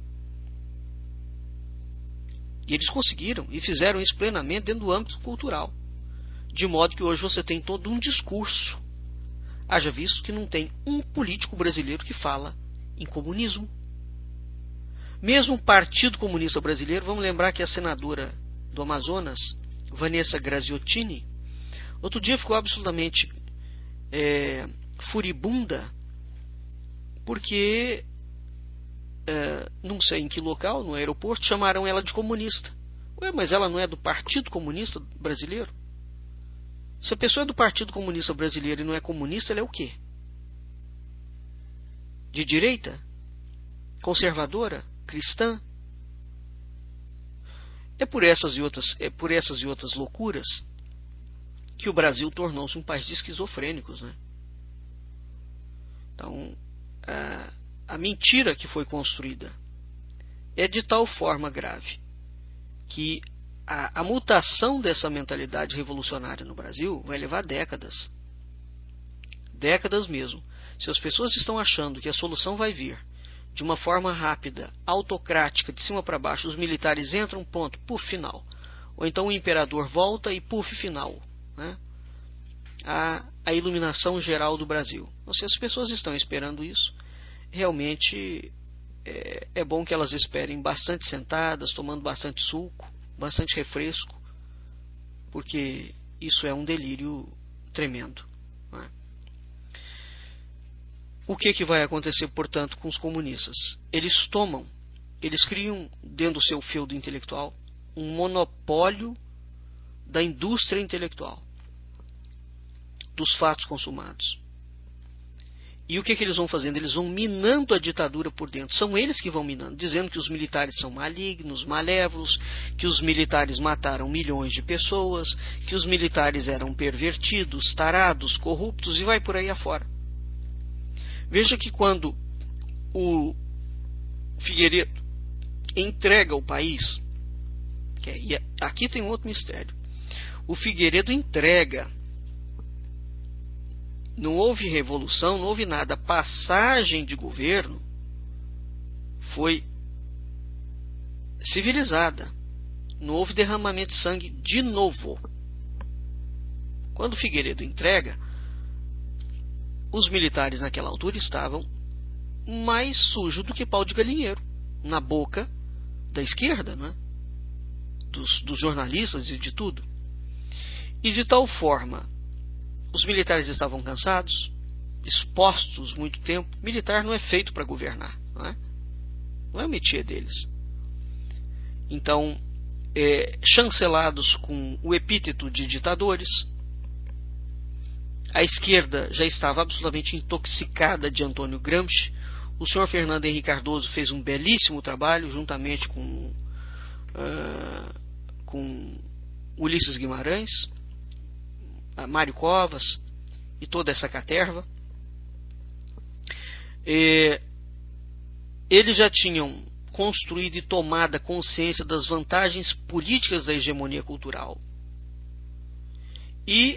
E eles conseguiram e fizeram isso plenamente dentro do âmbito cultural. De modo que hoje você tem todo um discurso. Haja visto que não tem um político brasileiro que fala em comunismo. Mesmo o Partido Comunista Brasileiro, vamos lembrar que a senadora do Amazonas, Vanessa Graziottini, outro dia ficou absolutamente furibunda, porque não sei em que local, no aeroporto, chamaram ela de comunista. Ué, mas ela não é do Partido Comunista Brasileiro? Se a pessoa é do Partido Comunista Brasileiro e não é comunista, ela é o quê? De direita? Conservadora? Cristã? É por essas e outras loucuras que o Brasil tornou-se um país de esquizofrênicos, né? Então, a mentira que foi construída é de tal forma grave que a mutação dessa mentalidade revolucionária no Brasil vai levar décadas. Décadas mesmo. Se as pessoas estão achando que a solução vai vir de uma forma rápida, autocrática, de cima para baixo, os militares entram, ponto, puf, final. Ou então o imperador volta e puf, final. Né? A iluminação geral do Brasil. Então, se as pessoas estão esperando isso, realmente é bom que elas esperem bastante sentadas, tomando bastante suco, bastante refresco, porque isso é um delírio tremendo. Não é? O que vai acontecer, portanto, com os comunistas? Eles criam dentro do seu feudo intelectual um monopólio da indústria intelectual, dos fatos consumados. E o que eles vão fazendo? Eles vão minando a ditadura por dentro. São eles que vão minando, dizendo que os militares são malignos, malévolos, que os militares mataram milhões de pessoas, que os militares eram pervertidos, tarados, corruptos e vai por aí afora. Veja que quando o Figueiredo entrega o país, e aqui tem um outro mistério, o Figueiredo entrega. Não houve revolução, não houve nada. A passagem de governo foi civilizada. Não houve derramamento de sangue de novo. Quando Figueiredo entrega, os militares naquela altura estavam mais sujos do que pau de galinheiro, na boca da esquerda, não é? dos jornalistas e de tudo. E de tal forma, os militares estavam cansados, expostos muito tempo. Militar não é feito para governar, não é o métier deles. Então, chancelados com o epíteto de ditadores. A esquerda já estava absolutamente intoxicada de Antônio Gramsci. O senhor Fernando Henrique Cardoso fez um belíssimo trabalho, juntamente com Ulisses Guimarães, Mário Covas e toda essa caterva. Eles já tinham construído e tomado consciência das vantagens políticas da hegemonia cultural. E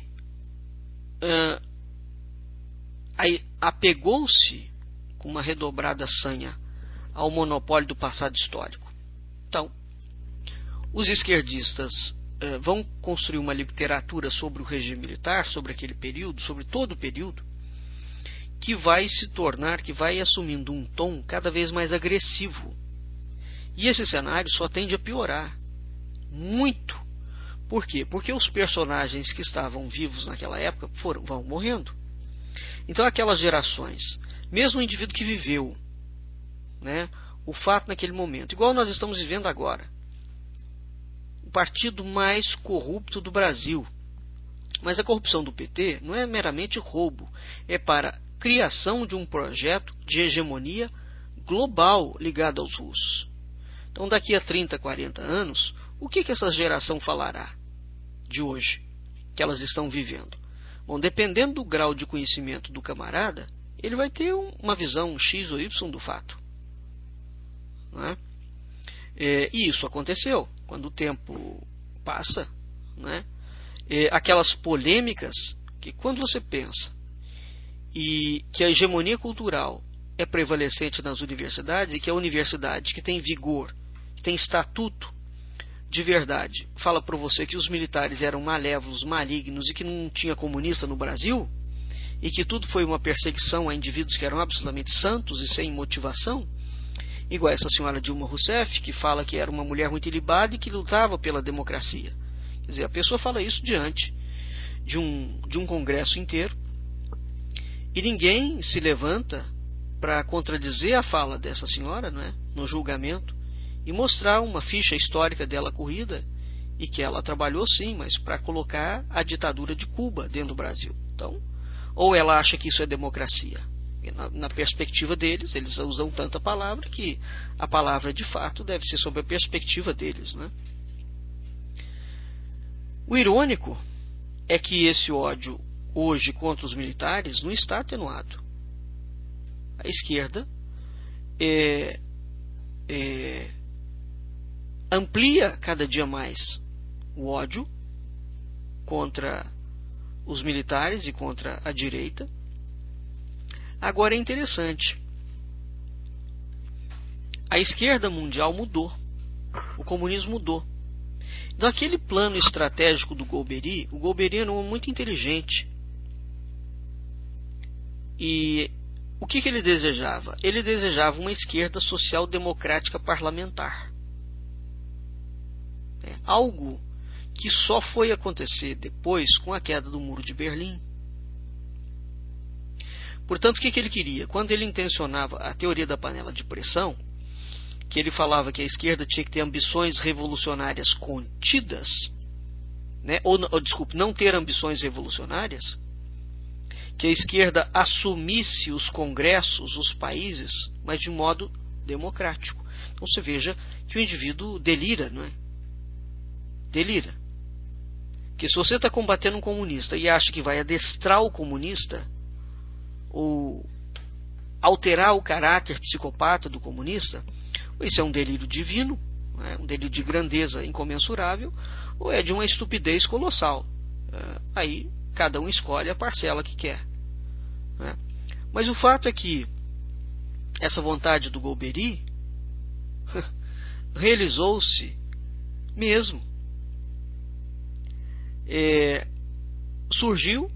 apegou-se com uma redobrada sanha ao monopólio do passado histórico. Então, os esquerdistas vão construir uma literatura sobre o regime militar, sobre aquele período, sobre todo o período, que vai se tornar, que vai assumindo um tom cada vez mais agressivo. E esse cenário só tende a piorar muito. Por quê? Porque os personagens que estavam vivos naquela época vão morrendo. Então aquelas gerações, mesmo o indivíduo que viveu, o fato naquele momento, igual nós estamos vivendo agora, o partido mais corrupto do Brasil. Mas a corrupção do PT não é meramente roubo, é para criação de um projeto de hegemonia global ligado aos russos. Então daqui a 30, 40 anos, o que essa geração falará de hoje, que elas estão vivendo? Bom, dependendo do grau de conhecimento do camarada, ele vai ter uma visão X ou Y do fato. E isso aconteceu. Quando o tempo passa, aquelas polêmicas, que quando você pensa e que a hegemonia cultural é prevalecente nas universidades, e que a universidade que tem vigor, que tem estatuto de verdade, fala para você que os militares eram malévolos, malignos e que não tinha comunista no Brasil, e que tudo foi uma perseguição a indivíduos que eram absolutamente santos e sem motivação, igual essa senhora Dilma Rousseff, que fala que era uma mulher muito ilibada e que lutava pela democracia. Quer dizer, a pessoa fala isso diante de um congresso inteiro, e ninguém se levanta para contradizer a fala dessa senhora, no julgamento, e mostrar uma ficha histórica dela corrida, e que ela trabalhou sim, mas para colocar a ditadura de Cuba dentro do Brasil. Então, ou ela acha que isso é democracia. Na perspectiva deles, eles usam tanta palavra que a palavra de fato deve ser sob a perspectiva deles. O irônico é que esse ódio hoje contra os militares não está atenuado. A esquerda amplia cada dia mais o ódio contra os militares e contra a direita. Agora é interessante, a esquerda mundial mudou, o comunismo mudou. Então aquele plano estratégico do Golbery, o Golbery era um homem muito inteligente. E o que ele desejava? Ele desejava uma esquerda social-democrática parlamentar. Algo que só foi acontecer depois com a queda do Muro de Berlim. Portanto, o que ele queria? Quando ele intencionava a teoria da panela de pressão, que ele falava que a esquerda tinha que ter ambições revolucionárias contidas, não ter ambições revolucionárias, que a esquerda assumisse os congressos, os países, mas de modo democrático. Então você veja que o indivíduo delira, delira. Porque se você está combatendo um comunista e acha que vai adestrar o comunista, ou alterar o caráter psicopata do comunista, isso é um delírio divino, um delírio de grandeza incomensurável, ou é de uma estupidez colossal. Aí cada um escolhe a parcela que quer. Mas o fato é que essa vontade do Golbery realizou-se mesmo. Surgiu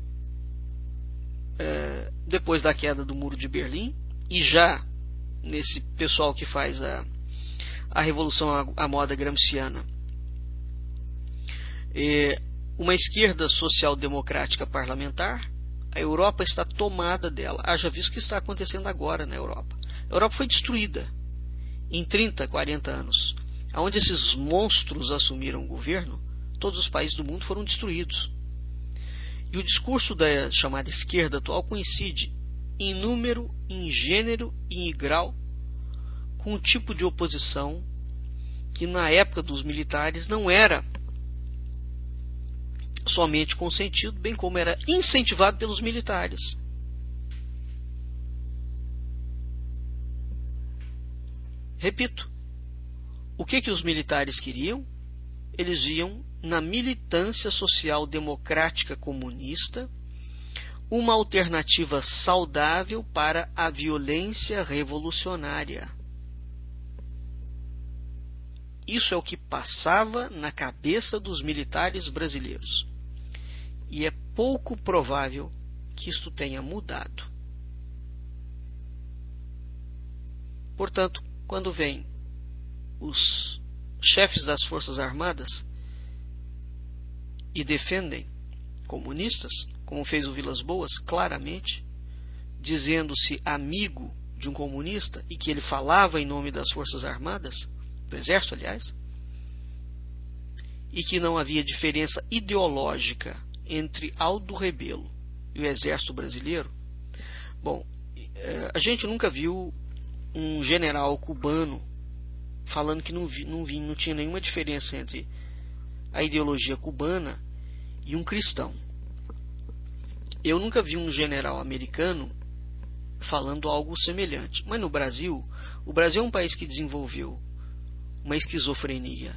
depois da queda do Muro de Berlim, e já nesse pessoal que faz a revolução à moda gramsciana, uma esquerda social-democrática parlamentar, A Europa está tomada dela. Haja visto o que está acontecendo agora na Europa. A Europa foi destruída em 30, 40 anos. Onde esses monstros assumiram o governo, todos os países do mundo foram destruídos. E o discurso da chamada esquerda atual coincide em número, em gênero e em grau com o tipo de oposição que na época dos militares não era somente consentido, bem como era incentivado pelos militares. Repito, o que os militares queriam? Eles viam na militância social democrática comunista uma alternativa saudável para a violência revolucionária. Isso é o que passava na cabeça dos militares brasileiros. E é pouco provável que isto tenha mudado. Portanto, quando vêm os chefes das Forças Armadas e defendem comunistas, como fez o Vilas Boas claramente, dizendo-se amigo de um comunista e que ele falava em nome das Forças Armadas, do Exército, aliás, e que não havia diferença ideológica entre Aldo Rebelo e o Exército Brasileiro. Bom, a gente nunca viu um general cubano falando que não tinha nenhuma diferença entre a ideologia cubana e um cristão. Eu nunca vi um general americano falando algo semelhante. Mas no Brasil, o Brasil é um país que desenvolveu uma esquizofrenia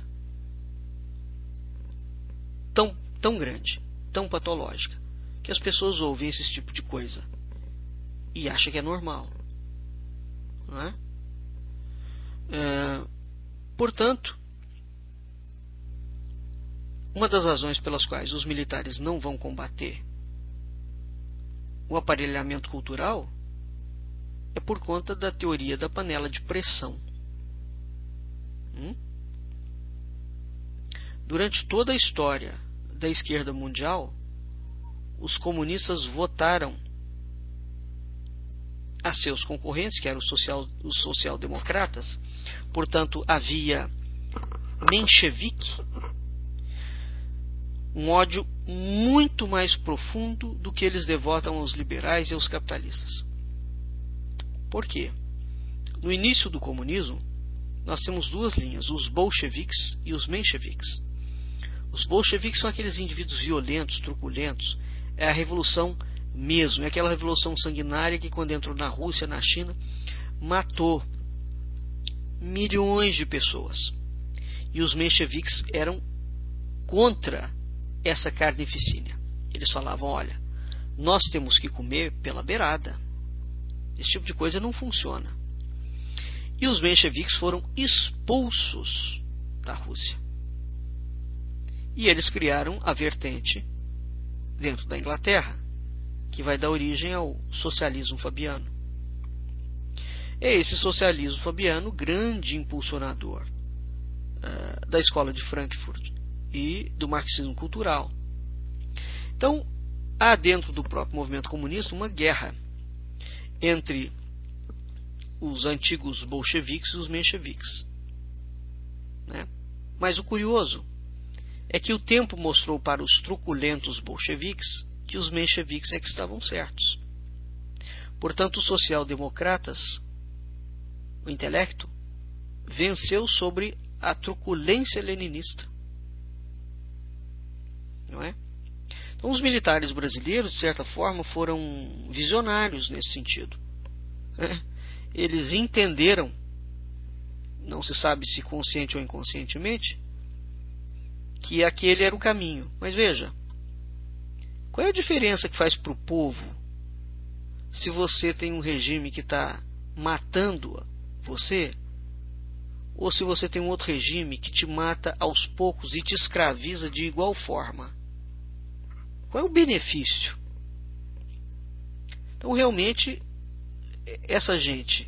tão grande, tão patológica, que as pessoas ouvem esse tipo de coisa e acham que é normal. Não é? Portanto, uma das razões pelas quais os militares não vão combater o aparelhamento cultural é por conta da teoria da panela de pressão. Durante toda a história da esquerda mundial, os comunistas votaram a seus concorrentes, que eram os social-democratas. Portanto, havia menchevique, um ódio muito mais profundo do que eles devotam aos liberais e aos capitalistas. Por quê? No início do comunismo, nós temos duas linhas, os bolcheviques e os mencheviques. Os bolcheviques são aqueles indivíduos violentos, truculentos. É a revolução mesmo, é aquela revolução sanguinária que, quando entrou na Rússia, na China, matou milhões de pessoas. E os mencheviques eram contra essa carnificina. Eles falavam, olha, nós temos que comer pela beirada. Esse tipo de coisa não funciona. E os mencheviques foram expulsos da Rússia. E eles criaram a vertente dentro da Inglaterra, que vai dar origem ao socialismo fabiano. É esse socialismo fabiano grande impulsionador da escola de Frankfurt e do marxismo cultural. Então, há dentro do próprio movimento comunista uma guerra entre os antigos bolcheviques e os mencheviques. Né? Mas o curioso é que o tempo mostrou para os truculentos bolcheviques que os mencheviques é que estavam certos. Portanto, os social-democratas, o intelecto, venceu sobre a truculência leninista. Não é? Então, os militares brasileiros, de certa forma, foram visionários nesse sentido. Eles entenderam, não se sabe se consciente ou inconscientemente, que aquele era o caminho. Mas veja, qual é a diferença que faz para o povo se você tem um regime que está matando você, ou se você tem um outro regime que te mata aos poucos e te escraviza de igual forma? Qual é o benefício? Então, realmente, essa gente,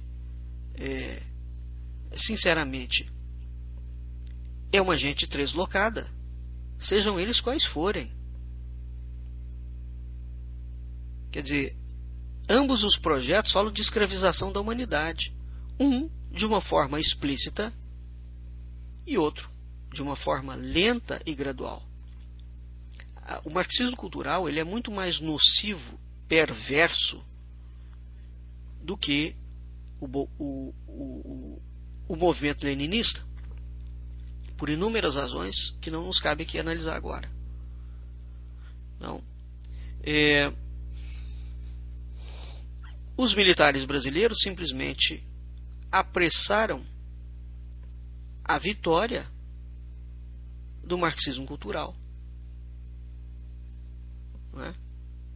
sinceramente, é uma gente deslocada, sejam eles quais forem. Quer dizer, ambos os projetos falam de escravização da humanidade. Um de uma forma explícita e outro de uma forma lenta e gradual. O marxismo cultural ele é muito mais nocivo, perverso, do que o movimento leninista, por inúmeras razões que não nos cabe aqui analisar agora. Não. Os militares brasileiros simplesmente apressaram a vitória do marxismo cultural. Não é?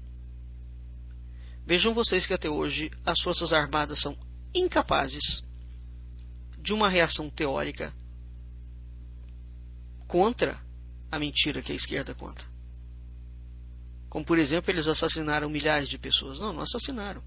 Vejam vocês que até hoje as Forças Armadas são incapazes de uma reação teórica contra a mentira que a esquerda conta. Como, por exemplo, eles assassinaram milhares de pessoas. Não assassinaram.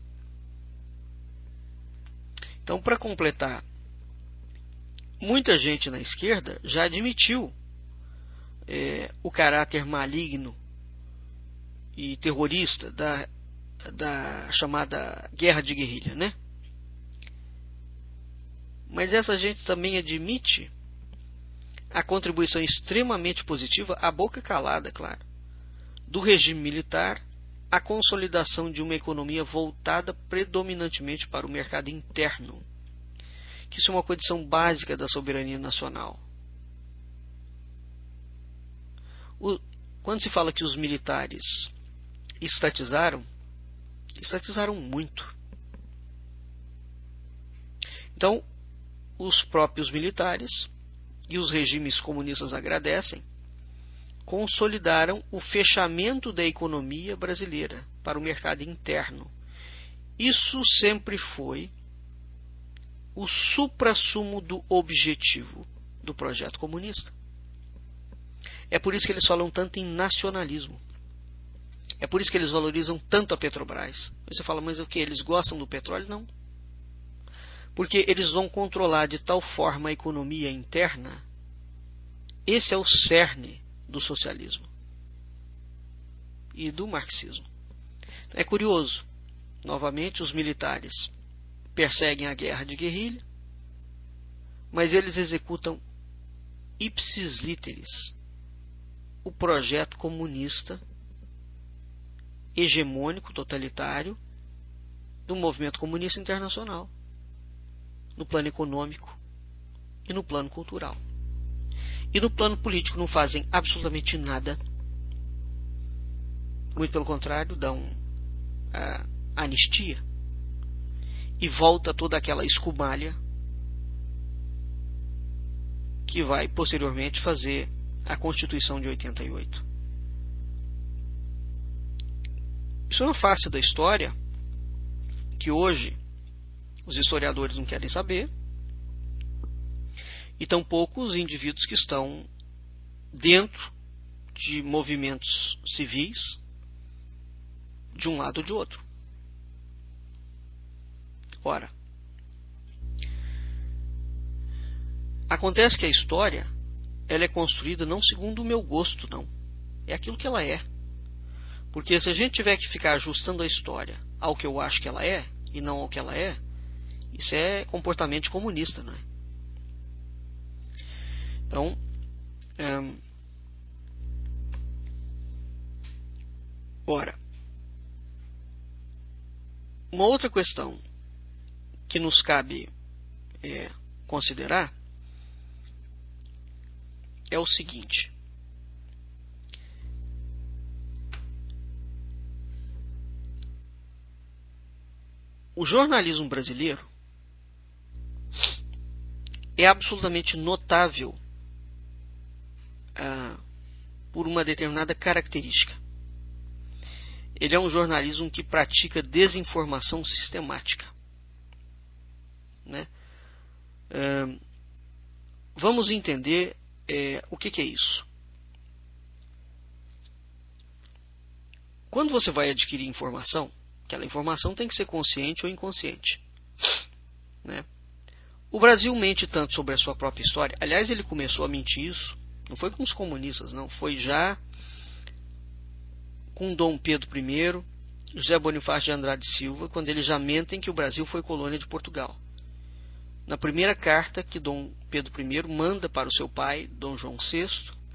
Então, para completar, muita gente na esquerda já admitiu o caráter maligno e terrorista da chamada guerra de guerrilha, né? Mas essa gente também admite a contribuição extremamente positiva, a boca calada, claro, do regime militar à consolidação de uma economia voltada predominantemente para o mercado interno, que isso é uma condição básica da soberania nacional. Quando se fala que os militares estatizaram muito. Então, os próprios militares e os regimes comunistas agradecem, consolidaram o fechamento da economia brasileira para o mercado interno. Isso sempre foi o suprassumo do objetivo do projeto comunista. É por isso que eles falam tanto em nacionalismo. É por isso que eles valorizam tanto a Petrobras. Você fala, mas o que? Eles gostam do petróleo? Não. Porque eles vão controlar de tal forma a economia interna. Esse é o cerne do socialismo e do marxismo. É curioso. Novamente, os militares perseguem a guerra de guerrilha, mas eles executam ipsis literis o projeto comunista hegemônico, totalitário do movimento comunista internacional, no plano econômico e no plano cultural. E no plano político não fazem absolutamente nada. Muito pelo contrário, dão anistia e volta toda aquela escumalha que vai posteriormente fazer a Constituição de 88. Isso é uma face da história que hoje os historiadores não querem saber, e tampouco os indivíduos que estão dentro de movimentos civis de um lado ou de outro. Ora, acontece que a história ela é construída não segundo o meu gosto, não. É aquilo que ela é. Porque se a gente tiver que ficar ajustando a história ao que eu acho que ela é e não ao que ela é, isso é comportamento comunista, não é? Então, ora, uma outra questão que nos cabe considerar é o seguinte: o jornalismo brasileiro é absolutamente notável por uma determinada característica. Ele é um jornalismo que pratica desinformação sistemática, né? Vamos entender o que é isso. Quando você vai adquirir informação, aquela informação tem que ser consciente ou inconsciente, né? O Brasil mente tanto sobre a sua própria história. Aliás, ele começou a mentir isso. Não foi com os comunistas, não. Foi já com Dom Pedro I, José Bonifácio de Andrade Silva, quando eles já mentem que o Brasil foi colônia de Portugal. Na primeira carta que Dom Pedro I manda para o seu pai, Dom João VI,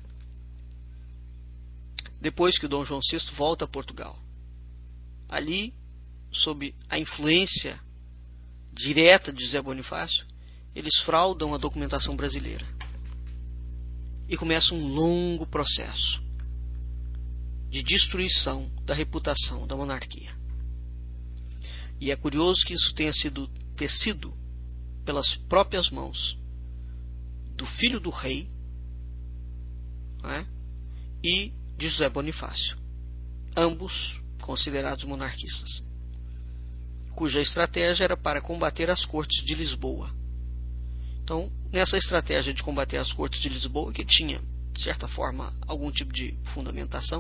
depois que o Dom João VI volta a Portugal. Ali, sob a influência direta de José Bonifácio, eles fraudam a documentação brasileira. E começa um longo processo de destruição da reputação da monarquia. E é curioso que isso tenha sido tecido pelas próprias mãos do filho do rei, né, e de José Bonifácio, ambos considerados monarquistas, cuja estratégia era para combater as cortes de Lisboa. Então, nessa estratégia de combater as cortes de Lisboa, que tinha, de certa forma, algum tipo de fundamentação,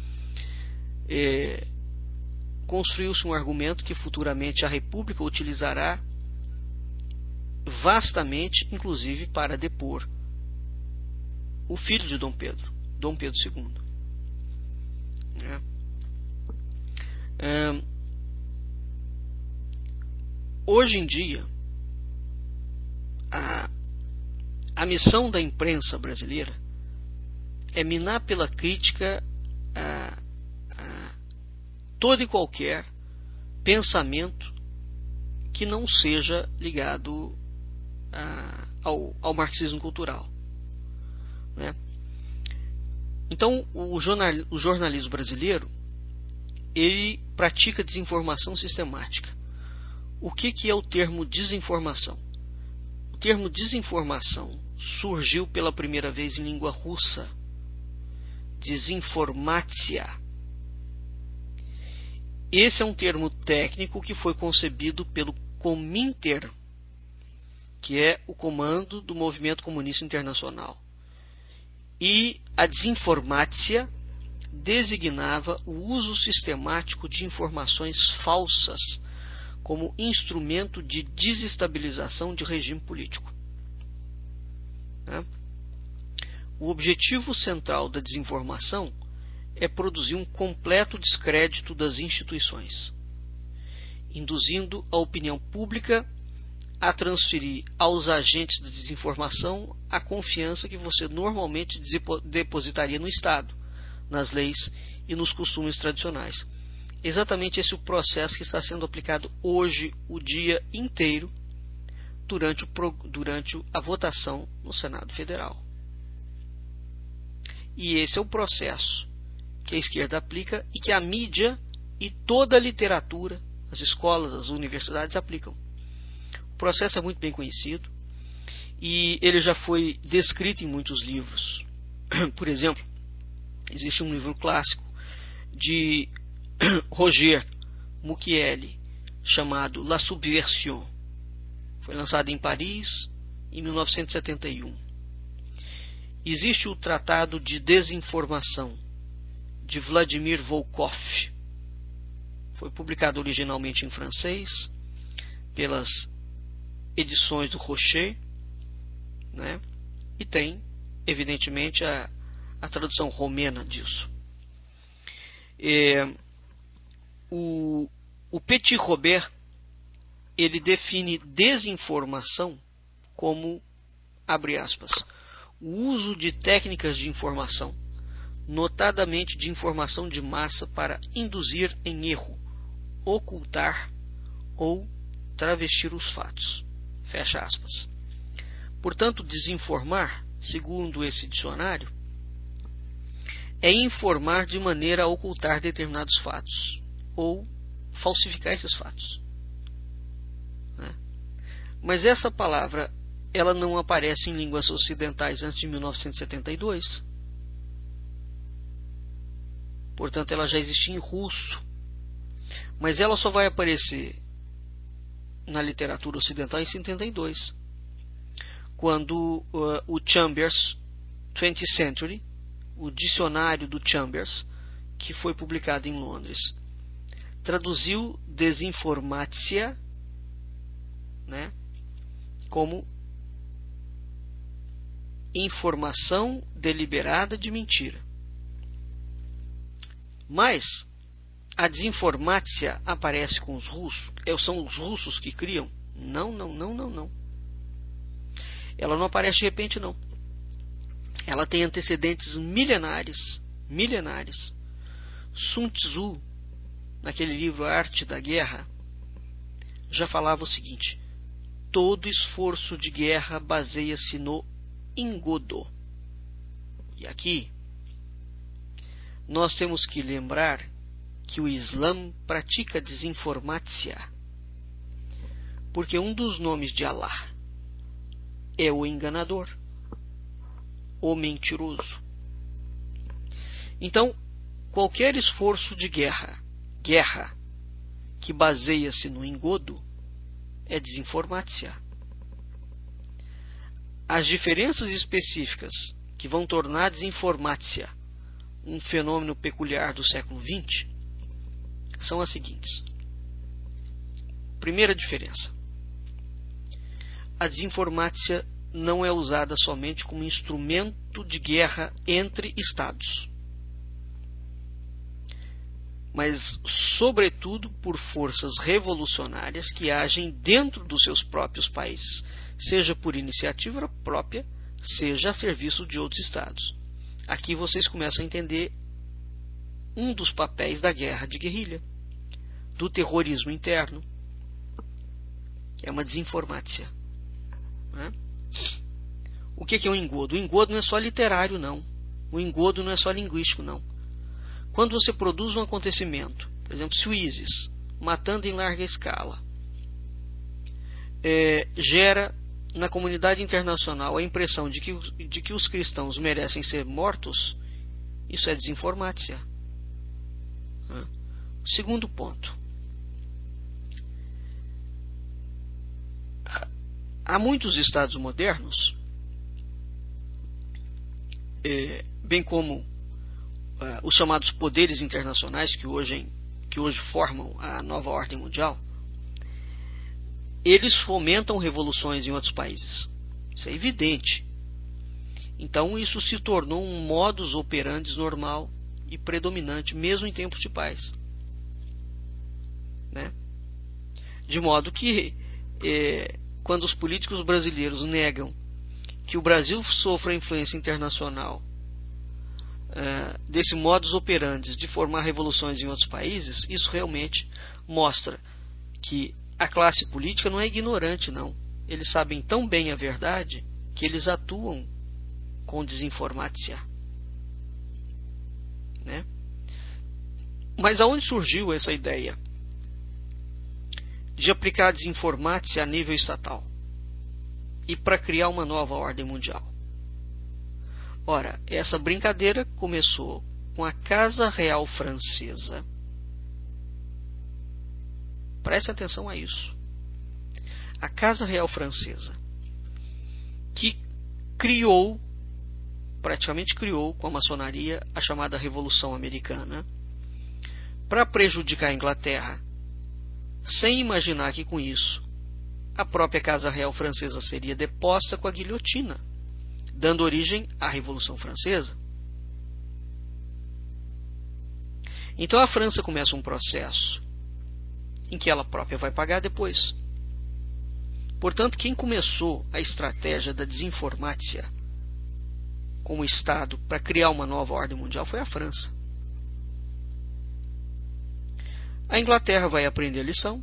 construiu-se um argumento que futuramente a República utilizará vastamente, inclusive para depor o filho de Dom Pedro II. Hoje em dia, a missão da imprensa brasileira é minar pela crítica todo e qualquer pensamento que não seja ligado ao marxismo cultural, né? Então, o jornalismo brasileiro, ele pratica desinformação sistemática. O que é o termo desinformação? O termo desinformação surgiu pela primeira vez em língua russa. Desinformácia. Esse é um termo técnico que foi concebido pelo Cominter, que é o comando do Movimento Comunista Internacional. E a desinformácia designava o uso sistemático de informações falsas como instrumento de desestabilização de regime político. O objetivo central da desinformação é produzir um completo descrédito das instituições, induzindo a opinião pública a transferir aos agentes da desinformação a confiança que você normalmente depositaria no Estado, nas leis e nos costumes tradicionais. Exatamente esse é o processo que está sendo aplicado hoje o dia inteiro durante a votação no Senado Federal. E esse é o processo que a esquerda aplica e que a mídia e toda a literatura, as escolas, as universidades aplicam. O processo é muito bem conhecido e ele já foi descrito em muitos livros. Por exemplo, existe um livro clássico de Roger Mucchielli chamado La Subversion. Foi lançado em Paris em 1971. Existe o Tratado de Desinformação de Vladimir Volkov. Foi publicado originalmente em francês pelas edições do Rocher, né? E tem, evidentemente, a tradução romena disso. O Petit Robert, ele define desinformação como, abre aspas, o uso de técnicas de informação, notadamente de informação de massa, para induzir em erro, ocultar ou travestir os fatos. Fecha aspas. Portanto, desinformar, segundo esse dicionário, é informar de maneira a ocultar determinados fatos ou falsificar esses fatos, né? Mas essa palavra, ela não aparece em línguas ocidentais antes de 1972. Portanto, ela já existia em russo, mas ela só vai aparecer na literatura ocidental em 72, quando o Chambers 20th Century, o dicionário do Chambers, que foi publicado em Londres, traduziu desinformácia, né, como informação deliberada de mentira. Mas a desinformácia aparece com os russos? São os russos que criam? Não. Ela não aparece de repente, não. Ela tem antecedentes milenares. Sun Tzu, naquele livro A Arte da Guerra, já falava o seguinte: todo esforço de guerra baseia-se no engodo. E aqui nós temos que lembrar que o Islã pratica desinformácia, porque um dos nomes de Allah é o enganador, o mentiroso. Então, qualquer esforço de guerra que baseia-se no engodo é desinformácia. As diferenças específicas que vão tornar a desinformácia um fenômeno peculiar do século XX são as seguintes. Primeira diferença: a desinformácia não é usada somente como instrumento de guerra entre estados, mas sobretudo por forças revolucionárias que agem dentro dos seus próprios países, seja por iniciativa própria, seja a serviço de outros estados. Aqui vocês começam a entender um dos papéis da guerra de guerrilha, do terrorismo interno. É uma desinformácia. Né? O que é um engodo? O engodo não é só literário, não. O engodo não é só linguístico, não. Quando você produz um acontecimento, por exemplo, se o ISIS, matando em larga escala, gera na comunidade internacional a impressão de que os cristãos merecem ser mortos, isso é desinformácia. Segundo ponto: há muitos estados modernos, bem como os chamados poderes internacionais que hoje formam a nova ordem mundial, eles fomentam revoluções em outros países. Isso é evidente. Então isso se tornou um modus operandi normal e predominante, mesmo em tempos de paz. Né? De modo que, quando os políticos brasileiros negam que o Brasil sofra influência internacional desse modus operandi de formar revoluções em outros países, isso realmente mostra que a classe política não é ignorante, não. Eles sabem tão bem a verdade que eles atuam com desinformácia. Né? Mas aonde surgiu essa ideia de aplicar a desinformácia a nível estatal e para criar uma nova ordem mundial? Ora, essa brincadeira começou com a Casa Real Francesa. Preste atenção a isso. A Casa Real Francesa, que praticamente criou com a maçonaria a chamada Revolução Americana, para prejudicar a Inglaterra, sem imaginar que com isso a própria Casa Real Francesa seria deposta com a guilhotina, dando origem à Revolução Francesa. Então a França começa um processo em que ela própria vai pagar depois. Portanto, quem começou a estratégia da desinformácia como Estado para criar uma nova ordem mundial foi a França. A Inglaterra vai aprender a lição.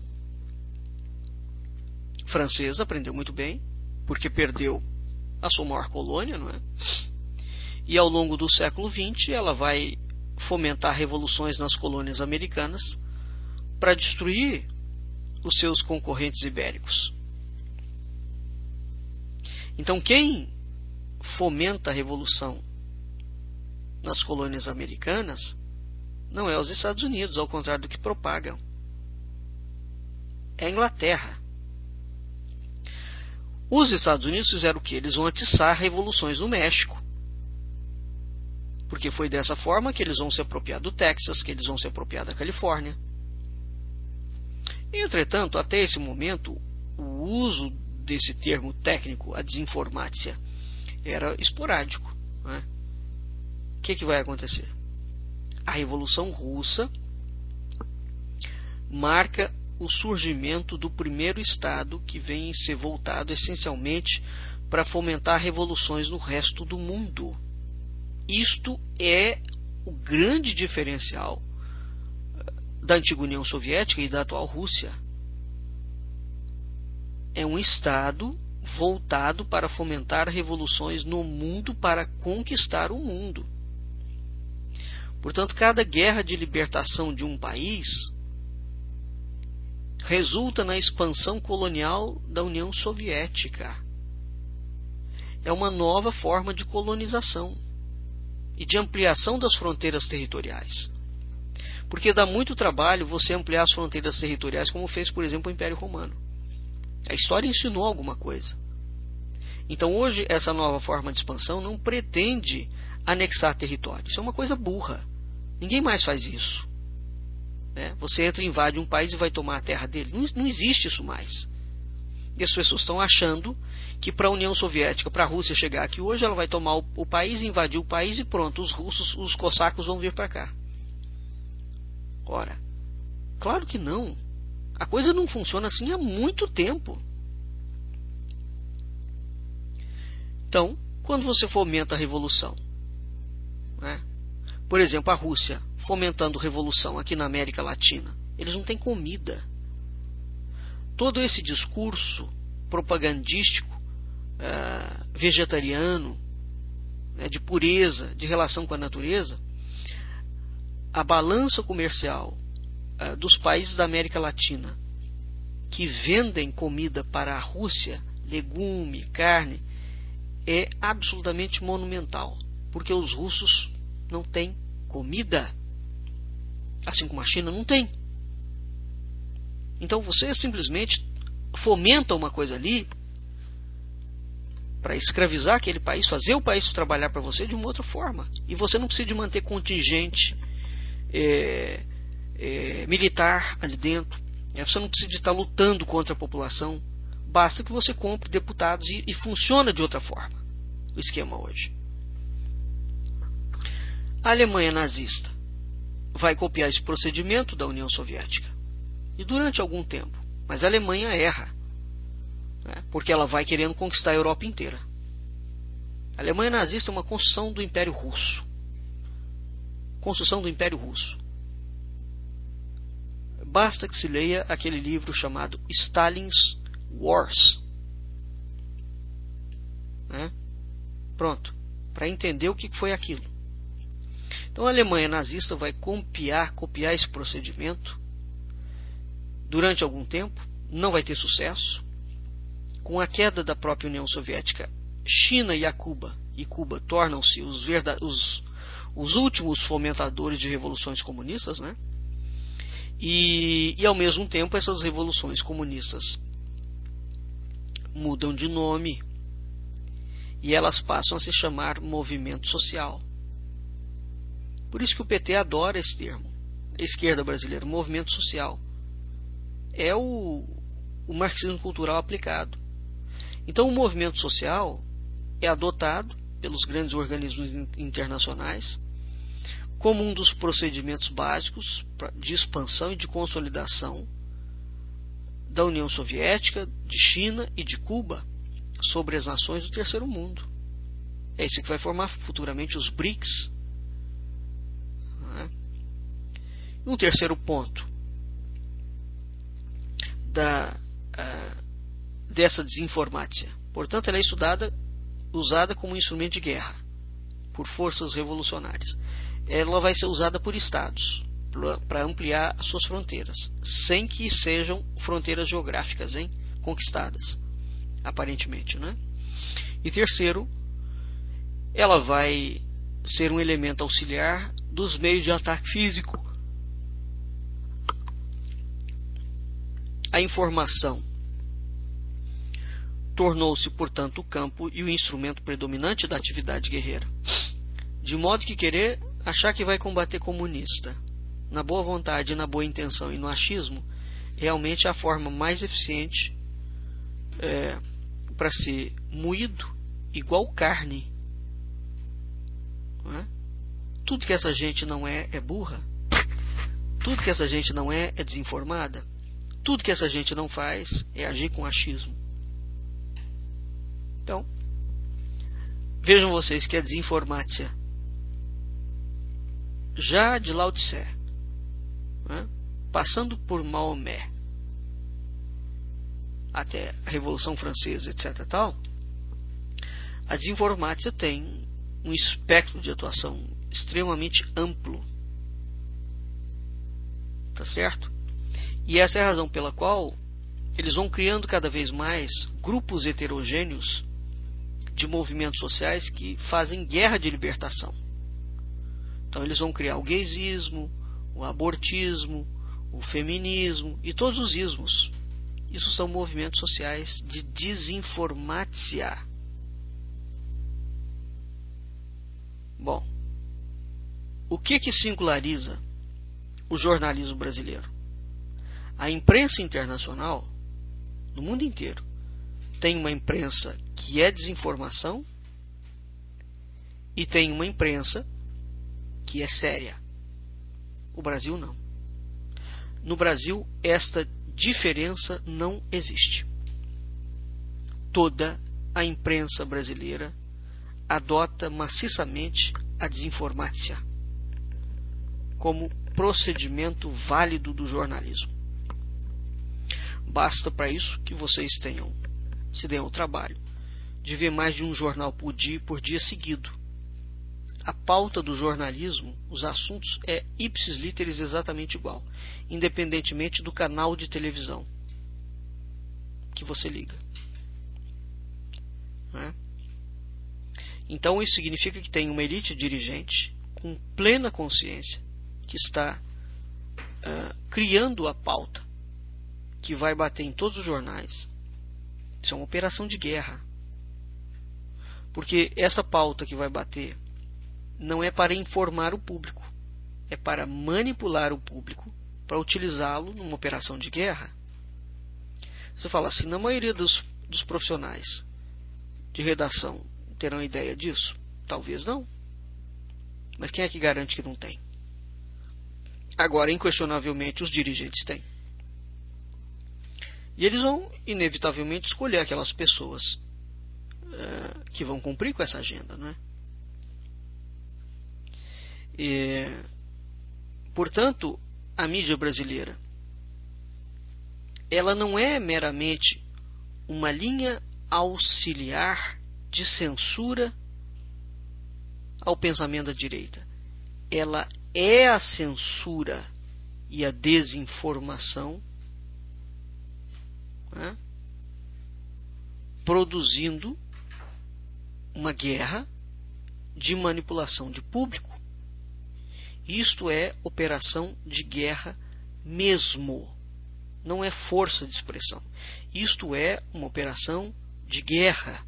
A francesa aprendeu muito bem, porque perdeu a sua maior colônia, não é? E ao longo do século XX ela vai fomentar revoluções nas colônias americanas para destruir os seus concorrentes ibéricos. Então quem fomenta a revolução nas colônias americanas não é os Estados Unidos, ao contrário do que propagam. É a Inglaterra. Os Estados Unidos fizeram o quê? Eles vão atiçar revoluções no México. Porque foi dessa forma que eles vão se apropriar do Texas, que eles vão se apropriar da Califórnia. Entretanto, até esse momento, o uso desse termo técnico, a desinformácia, era esporádico. Né? O que vai acontecer? A Revolução Russa marca o surgimento do primeiro Estado que vem ser voltado essencialmente para fomentar revoluções no resto do mundo. Isto é o grande diferencial da antiga União Soviética e da atual Rússia. É um Estado voltado para fomentar revoluções no mundo, para conquistar o mundo. Portanto, cada guerra de libertação de um país resulta na expansão colonial da União Soviética. É uma nova forma de colonização e de ampliação das fronteiras territoriais. Porque dá muito trabalho você ampliar as fronteiras territoriais, como fez, por exemplo, o Império Romano. A história ensinou alguma coisa. Então, hoje, essa nova forma de expansão não pretende anexar território. Isso é uma coisa burra. Ninguém mais faz isso. Você entra e invade um país e vai tomar a terra dele. Não existe isso mais. E as pessoas estão achando que para a União Soviética, para a Rússia chegar aqui hoje, ela vai tomar o país, invadir o país e pronto, os russos, os cossacos vão vir para cá. Ora, claro que não. A coisa não funciona assim há muito tempo. Então, quando você fomenta a revolução, por exemplo, a Rússia fomentando revolução aqui na América Latina, eles não têm comida. Todo esse discurso propagandístico, vegetariano, de pureza, de relação com a natureza, a balança comercial dos países da América Latina que vendem comida para a Rússia, legume, carne, é absolutamente monumental, porque os russos não têm comida, assim como a China não tem. Então você simplesmente fomenta uma coisa ali para escravizar aquele país, fazer o país trabalhar para você de uma outra forma. E você não precisa de manter contingente militar ali dentro. Você não precisa de estar lutando contra a população. Basta que você compre deputados e funciona de outra forma o esquema hoje. A Alemanha nazista vai copiar esse procedimento da União Soviética. E durante algum tempo. Mas a Alemanha erra. Porque ela vai querendo conquistar a Europa inteira. A Alemanha nazista é uma construção do Império Russo. Construção do Império Russo. Basta que se leia aquele livro chamado Stalin's Wars. Pronto. Para entender o que foi aquilo. Então a Alemanha nazista vai copiar esse procedimento durante algum tempo, não vai ter sucesso. Com a queda da própria União Soviética, China e Cuba tornam-se os últimos fomentadores de revoluções comunistas, E ao mesmo tempo essas revoluções comunistas mudam de nome e elas passam a se chamar movimento social. Por isso que o PT adora esse termo. A esquerda brasileira, movimento social. É o marxismo cultural aplicado. Então o movimento social é adotado pelos grandes organismos internacionais como um dos procedimentos básicos de expansão e de consolidação da União Soviética, de China e de Cuba sobre as nações do terceiro mundo. É isso que vai formar futuramente os BRICS. Um terceiro ponto dessa desinformácia. Portanto, ela é usada como instrumento de guerra por forças revolucionárias. Ela vai ser usada por estados para ampliar as suas fronteiras, sem que sejam fronteiras geográficas conquistadas, aparentemente. E terceiro, ela vai ser um elemento auxiliar dos meios de ataque físico. A informação tornou-se, portanto, o campo e o instrumento predominante da atividade guerreira. De modo que querer achar que vai combater comunista, na boa vontade, na boa intenção e no achismo, realmente é a forma mais eficiente para ser moído igual carne. Tudo que essa gente não é burra. Tudo que essa gente não é desinformada. Tudo que essa gente não faz é agir com achismo. Então, vejam vocês que a desinformácia, já de Lao Tse, né, passando por Maomé, até a Revolução Francesa, etc. tal, a desinformácia tem um espectro de atuação extremamente amplo. Tá certo? E essa é a razão pela qual eles vão criando cada vez mais grupos heterogêneos de movimentos sociais que fazem guerra de libertação. Então eles vão criar o gaysismo, o abortismo, o feminismo e todos os ismos. Isso são movimentos sociais de desinformácia. Bom, o que singulariza o jornalismo brasileiro? A imprensa internacional, no mundo inteiro, tem uma imprensa que é desinformação e tem uma imprensa que é séria. O Brasil não. No Brasil, esta diferença não existe. Toda a imprensa brasileira adota maciçamente a desinformácia como procedimento válido do jornalismo. Basta para isso que vocês se deem ao trabalho de ver mais de um jornal por dia seguido. A pauta do jornalismo, os assuntos, é ipsis literis exatamente igual, independentemente do canal de televisão que você liga. Né? Então isso significa que tem uma elite dirigente com plena consciência que está criando a pauta que vai bater em todos os jornais. Isso é uma operação de guerra. Porque essa pauta que vai bater não é para informar o público, é para manipular o público, para utilizá-lo numa operação de guerra. Você fala assim, na maioria dos profissionais de redação terão ideia disso? Talvez não. Mas quem é que garante que não tem? Agora, inquestionavelmente, os dirigentes têm. E eles vão, inevitavelmente, escolher aquelas pessoas que vão cumprir com essa agenda, né? Portanto, a mídia brasileira, ela não é meramente uma linha auxiliar de censura ao pensamento da direita. Ela é a censura e a desinformação, né, produzindo uma guerra de manipulação de público. Isto é operação de guerra mesmo. Não é força de expressão. Isto é uma operação de guerra.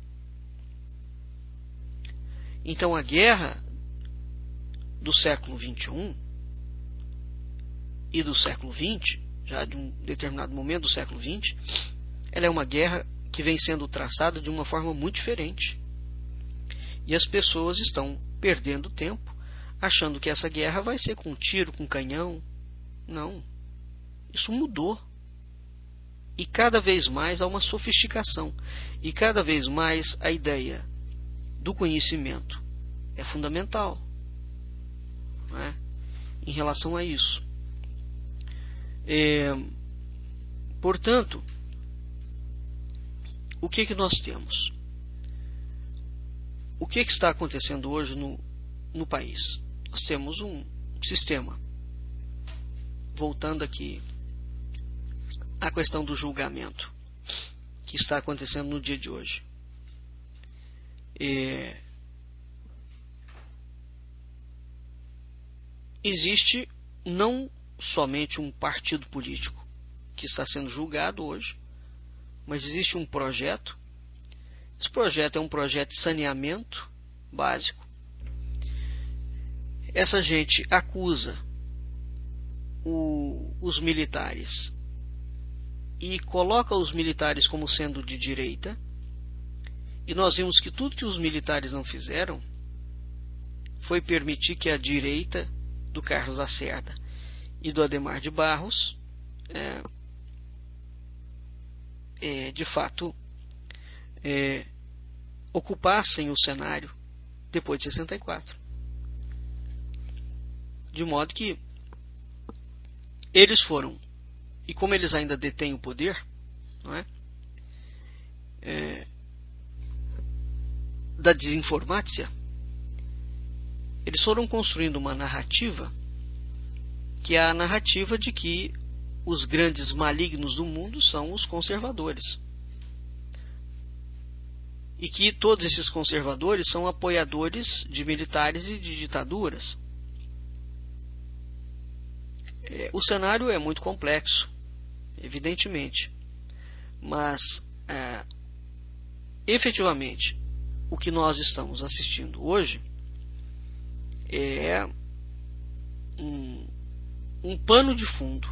Então a guerra do século XXI e do século XX, já de um determinado momento do século XX, ela é uma guerra que vem sendo traçada de uma forma muito diferente. E as pessoas estão perdendo tempo achando que essa guerra vai ser com tiro, com canhão. Não. Isso mudou. E cada vez mais há uma sofisticação. E cada vez mais a ideia do conhecimento é fundamental, não é? Em relação a isso. Portanto, o que nós temos? O que está acontecendo hoje no país? Nós temos um sistema, voltando aqui à questão do julgamento que está acontecendo no dia de hoje. Existe não somente um partido político que está sendo julgado hoje, mas existe um projeto. Esse projeto é um projeto de saneamento básico. Essa gente acusa os militares e coloca os militares como sendo de direita, e nós vimos que tudo que os militares não fizeram foi permitir que a direita do Carlos Lacerda e do Adhemar de Barros de fato ocupassem o cenário depois de 64. De modo que eles foram, e como eles ainda detêm o poder, não é? Da desinformácia, eles foram construindo uma narrativa que é a narrativa de que os grandes malignos do mundo são os conservadores. E que todos esses conservadores são apoiadores de militares e de ditaduras. O cenário é muito complexo, evidentemente, mas efetivamente o que nós estamos assistindo hoje é um pano de fundo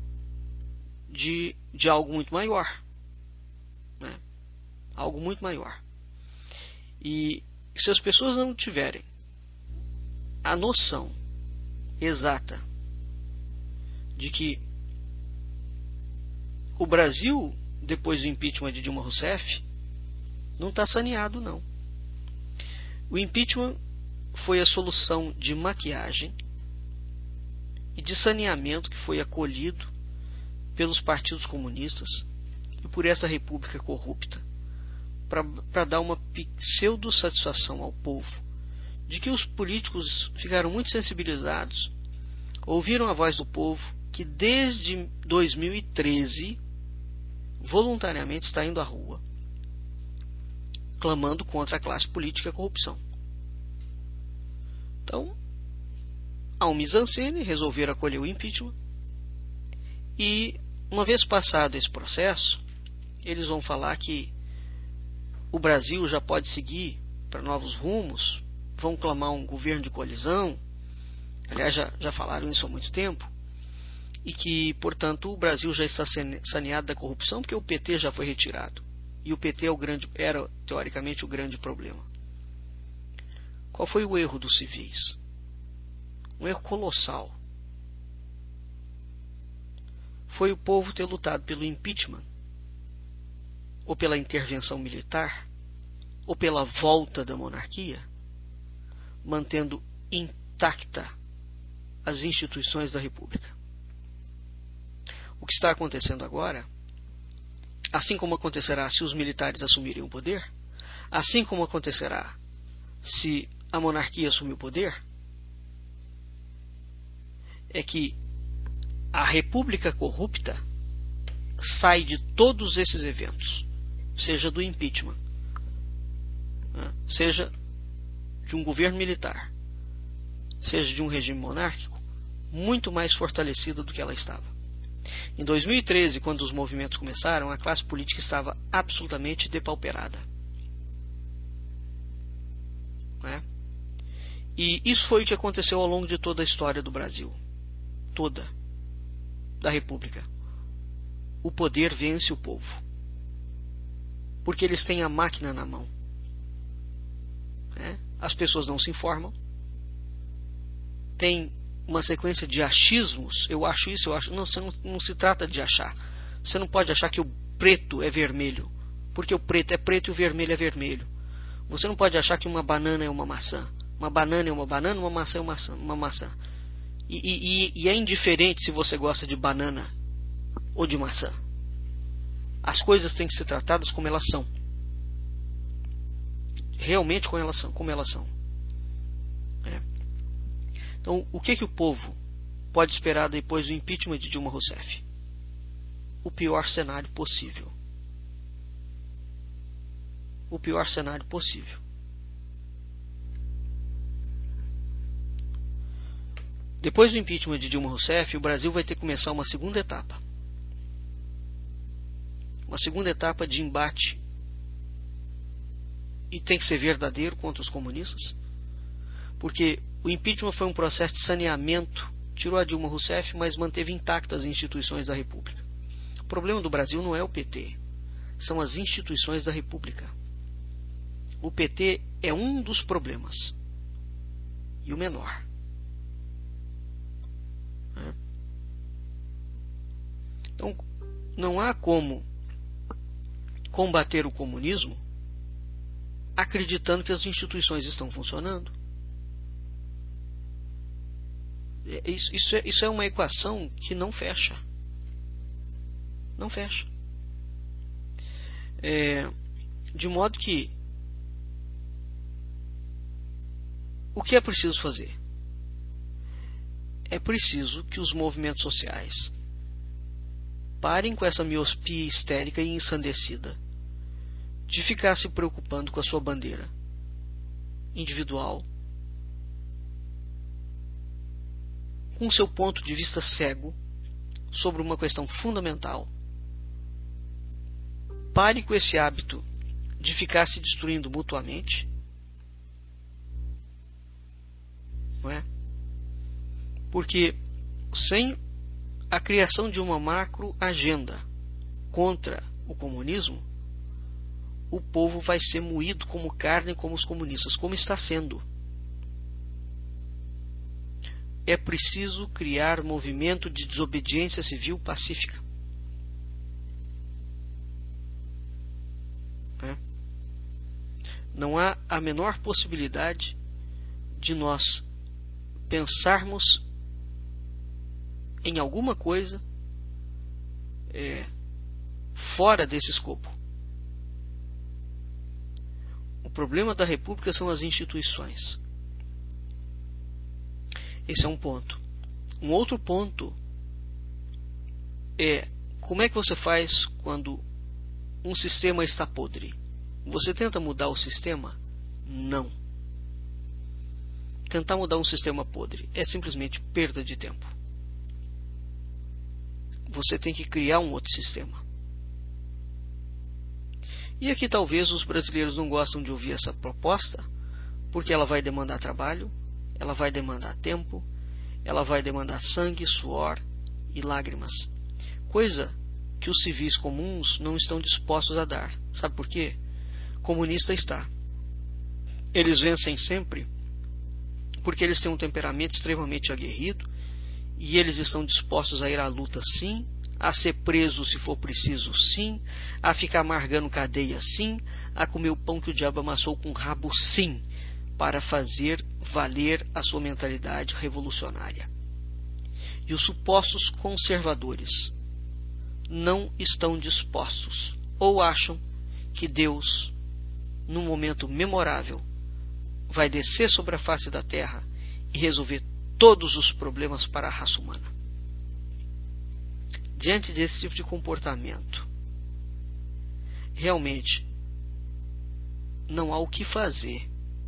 de algo muito maior, né? Algo muito maior. E se as pessoas não tiverem a noção exata de que o Brasil, depois do impeachment de Dilma Rousseff, não está saneado, não. O impeachment foi a solução de maquiagem e de saneamento que foi acolhido pelos partidos comunistas e por essa república corrupta, para dar uma pseudo-satisfação ao povo de que os políticos ficaram muito sensibilizados, ouviram a voz do povo, que desde 2013 voluntariamente está indo à rua, clamando contra a classe política e a corrupção. Então, há um mise-en-scène, resolveram acolher o impeachment, e uma vez passado esse processo, eles vão falar que o Brasil já pode seguir para novos rumos, vão clamar um governo de coalizão, aliás já falaram isso há muito tempo, e que, portanto, o Brasil já está saneado da corrupção porque o PT já foi retirado. E o PT era, teoricamente, o grande problema. Qual foi o erro dos civis? Um erro colossal. Foi o povo ter lutado pelo impeachment, ou pela intervenção militar, ou pela volta da monarquia, mantendo intacta as instituições da República. O que está acontecendo agora, assim como acontecerá se os militares assumirem o poder, assim como acontecerá se a monarquia assumir o poder, é que a República corrupta sai de todos esses eventos, seja do impeachment, seja de um governo militar, seja de um regime monárquico, muito mais fortalecida do que ela estava. Em 2013, quando os movimentos começaram, a classe política estava absolutamente depauperada. E isso foi o que aconteceu ao longo de toda a história do Brasil, toda, da República. O poder vence o povo, porque eles têm a máquina na mão. As pessoas não se informam, tem uma sequência de achismos. Eu acho isso, eu acho. Não, não se trata de achar. Você não pode achar que o preto é vermelho, porque o preto é preto e o vermelho é vermelho. Você não pode achar que uma banana é uma maçã. Uma banana é uma banana, uma maçã é uma maçã. E é indiferente se você gosta de banana ou de maçã. As coisas têm que ser tratadas como elas são. Realmente como elas são. Então, o que o povo pode esperar depois do impeachment de Dilma Rousseff? O pior cenário possível. O pior cenário possível. Depois do impeachment de Dilma Rousseff, o Brasil vai ter que começar uma segunda etapa. Uma segunda etapa de embate. E tem que ser verdadeiro contra os comunistas. Porque o impeachment foi um processo de saneamento, tirou a Dilma Rousseff, mas manteve intactas as instituições da República. O problema do Brasil não é o PT, são as instituições da República. O PT é um dos problemas, e o menor. Então, não há como combater o comunismo acreditando que as instituições estão funcionando. Isso é uma equação que não fecha. Não fecha. De modo que o que é preciso fazer? É preciso que os movimentos sociais parem com essa miopia histérica e ensandecida de ficar se preocupando com a sua bandeira individual, com seu ponto de vista cego sobre uma questão fundamental. Pare com esse hábito de ficar se destruindo mutuamente, não é? Porque sem a criação de uma macro agenda contra o comunismo, o povo vai ser moído como carne, como os comunistas, como está sendo. É preciso criar movimento de desobediência civil pacífica. Não há a menor possibilidade de nós pensarmos em alguma coisa fora desse escopo. O problema da República são as instituições. Esse é um ponto. Um outro ponto é como é que você faz quando um sistema está podre. Você tenta mudar o sistema? Não. Tentar mudar um sistema podre é simplesmente perda de tempo. Você tem que criar um outro sistema. E aqui talvez os brasileiros não gostam de ouvir essa proposta, porque ela vai demandar trabalho, ela vai demandar tempo, ela vai demandar sangue, suor e lágrimas. Coisa que os civis comuns não estão dispostos a dar. Sabe por quê? Comunista está. Eles vencem sempre porque eles têm um temperamento extremamente aguerrido e eles estão dispostos a ir à luta sim, a ser presos se for preciso sim, a ficar amargando cadeia sim, a comer o pão que o diabo amassou com o rabo sim, para fazer valer a sua mentalidade revolucionária. E os supostos conservadores não estão dispostos, ou acham que Deus, num momento memorável, vai descer sobre a face da terra e resolver todos os problemas para a raça humana. Diante desse tipo de comportamento, realmente não há o que fazer,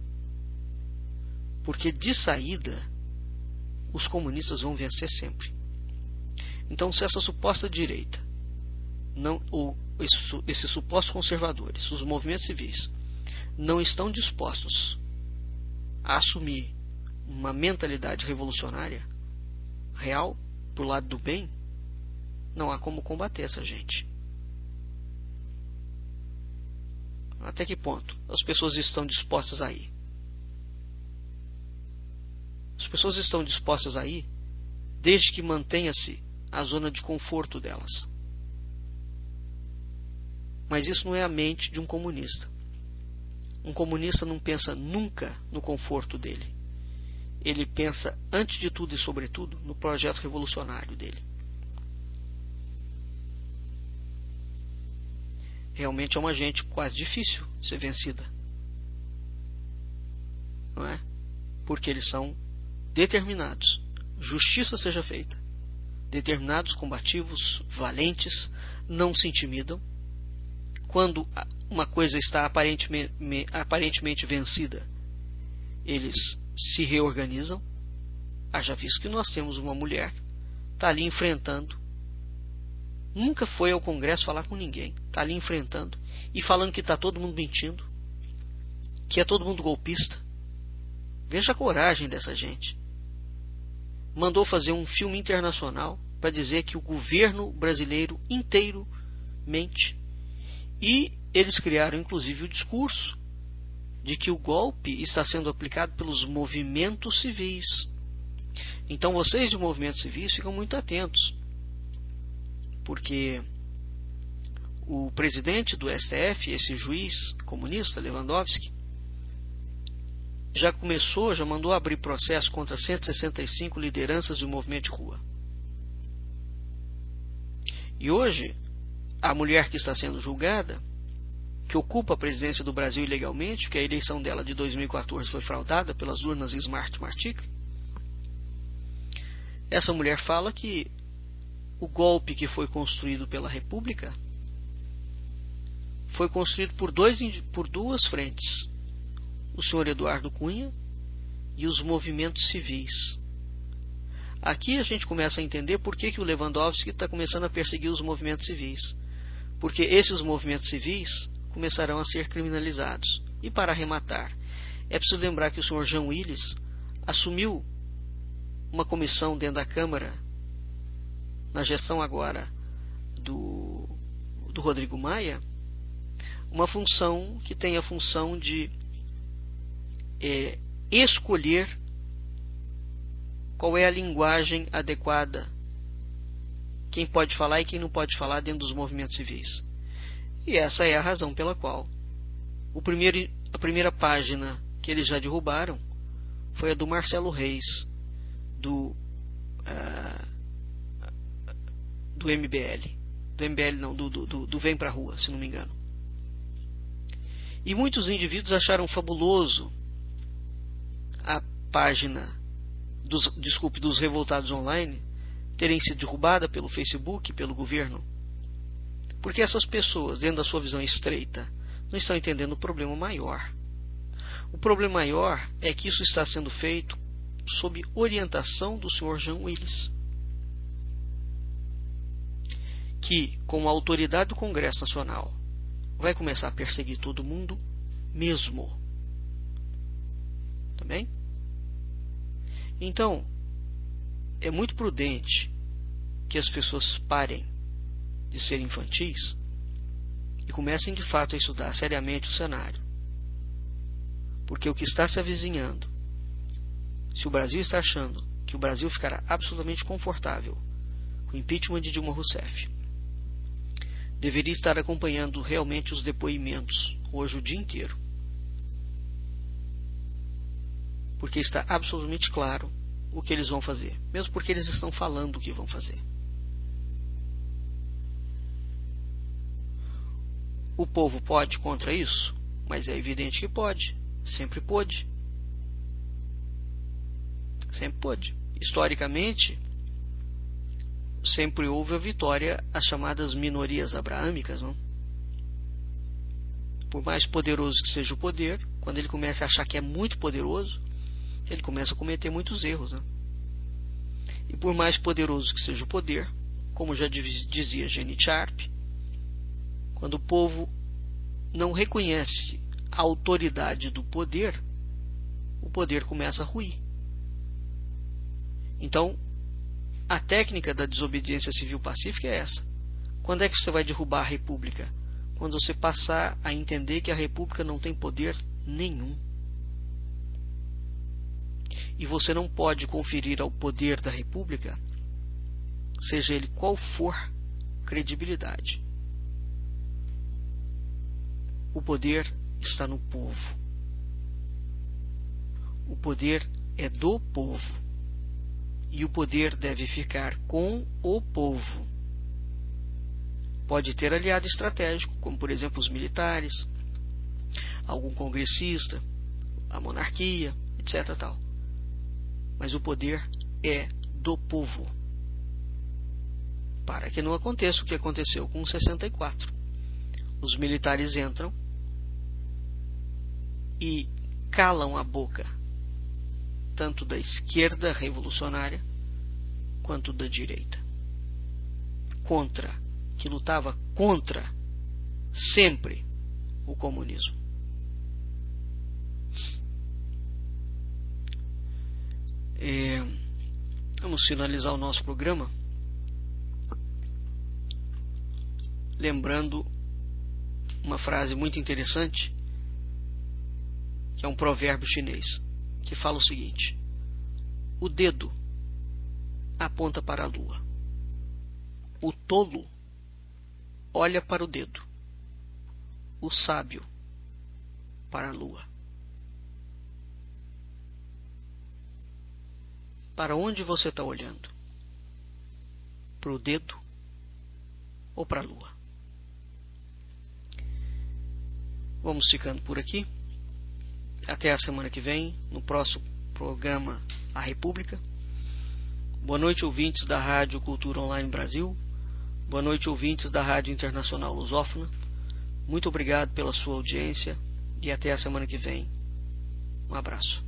porque de saída os comunistas vão vencer sempre. Então, se essa suposta direita, ou esses supostos conservadores, os movimentos civis, não estão dispostos a assumir uma mentalidade revolucionária real, pro lado do bem, não há como combater essa gente. Até que ponto as pessoas estão dispostas a ir? As pessoas estão dispostas a ir desde que mantenha-se a zona de conforto delas. Mas isso não é a mente de um comunista. Um comunista não pensa nunca no conforto dele. Ele pensa, antes de tudo e sobretudo, no projeto revolucionário dele. Realmente é uma gente quase difícil de ser vencida. Não é? Porque eles são determinados. Justiça seja feita. Determinados, combativos, valentes, não se intimidam. Quando uma coisa está aparentemente vencida, eles se reorganizam. Haja visto que nós temos uma mulher, está ali enfrentando, nunca foi ao Congresso falar com ninguém, está ali enfrentando e falando que está todo mundo mentindo, que é todo mundo golpista. Veja a coragem dessa gente. Mandou fazer um filme internacional para dizer que o governo brasileiro inteiro mente. E eles criaram inclusive o discurso de que o golpe está sendo aplicado pelos movimentos civis. Então vocês de movimentos civis ficam muito atentos. porque o presidente do STF, esse juiz comunista, Lewandowski, já mandou abrir processo contra 165 lideranças do movimento de rua. E hoje, a mulher que está sendo julgada, que ocupa a presidência do Brasil ilegalmente, porque a eleição dela de 2014 foi fraudada pelas urnas Smart Martic, essa mulher fala que o golpe que foi construído pela República foi construído por duas frentes: o senhor Eduardo Cunha e os movimentos civis. Aqui a gente começa a entender por que o Lewandowski está começando a perseguir os movimentos civis. Porque esses movimentos civis começarão a ser criminalizados. E para arrematar, é preciso lembrar que o senhor Jean Willis assumiu uma comissão dentro da Câmara, na gestão agora do Rodrigo Maia, uma função que tem a função de escolher qual é a linguagem adequada, quem pode falar e quem não pode falar dentro dos movimentos civis. E essa é a razão pela qual a primeira página que eles já derrubaram foi a do Marcelo Reis, do MBL. Do MBL não, do Vem Pra Rua, se não me engano. E muitos indivíduos acharam fabuloso a página dos revoltados online terem sido derrubada pelo Facebook, pelo governo, porque essas pessoas, dentro da sua visão estreita, não estão entendendo o problema maior. O problema maior é que isso está sendo feito sob orientação do Sr. Jean Willis, que, como autoridade do Congresso Nacional, vai começar a perseguir todo mundo mesmo. Tá bem? Então, é muito prudente que as pessoas parem de ser infantis e comecem de fato a estudar seriamente o cenário. Porque o que está se avizinhando, se o Brasil está achando que o Brasil ficará absolutamente confortável com o impeachment de Dilma Rousseff, deveria estar acompanhando realmente os depoimentos hoje o dia inteiro. Porque está absolutamente claro o que eles vão fazer, mesmo porque eles estão falando o que vão fazer. O povo pode contra isso? Mas é evidente que pode. Sempre pôde. Sempre pôde. Historicamente, sempre houve a vitória às chamadas minorias abraâmicas, não? Por mais poderoso que seja o poder, quando ele começa a achar que é muito poderoso, ele começa a cometer muitos erros, né? E por mais poderoso que seja o poder, como já dizia Gene Sharp, quando o povo não reconhece a autoridade do poder, o poder começa a ruir. Então, a técnica da desobediência civil pacífica é essa. Quando é que você vai derrubar a República? Quando você passar a entender que a República não tem poder nenhum. E você não pode conferir ao poder da República, seja ele qual for, credibilidade. O poder está no povo. O poder é do povo. E o poder deve ficar com o povo. Pode ter aliado estratégico, como por exemplo os militares, algum congressista, a monarquia, etc. tal. Mas o poder é do povo. Para que não aconteça o que aconteceu com 64. Os militares entram e calam a boca tanto da esquerda revolucionária quanto da direita, que lutava contra sempre o comunismo. Vamos finalizar o nosso programa lembrando uma frase muito interessante, que é um provérbio chinês, que fala o seguinte: o dedo aponta para a lua, o tolo olha para o dedo, o sábio para a lua. Para onde você está olhando? Para o dedo ou para a lua? Vamos ficando por aqui. Até a semana que vem, no próximo programa A República. Boa noite, ouvintes da Rádio Cultura Online Brasil. Boa noite, ouvintes da Rádio Internacional Lusófona. Muito obrigado pela sua audiência e até a semana que vem. Um abraço.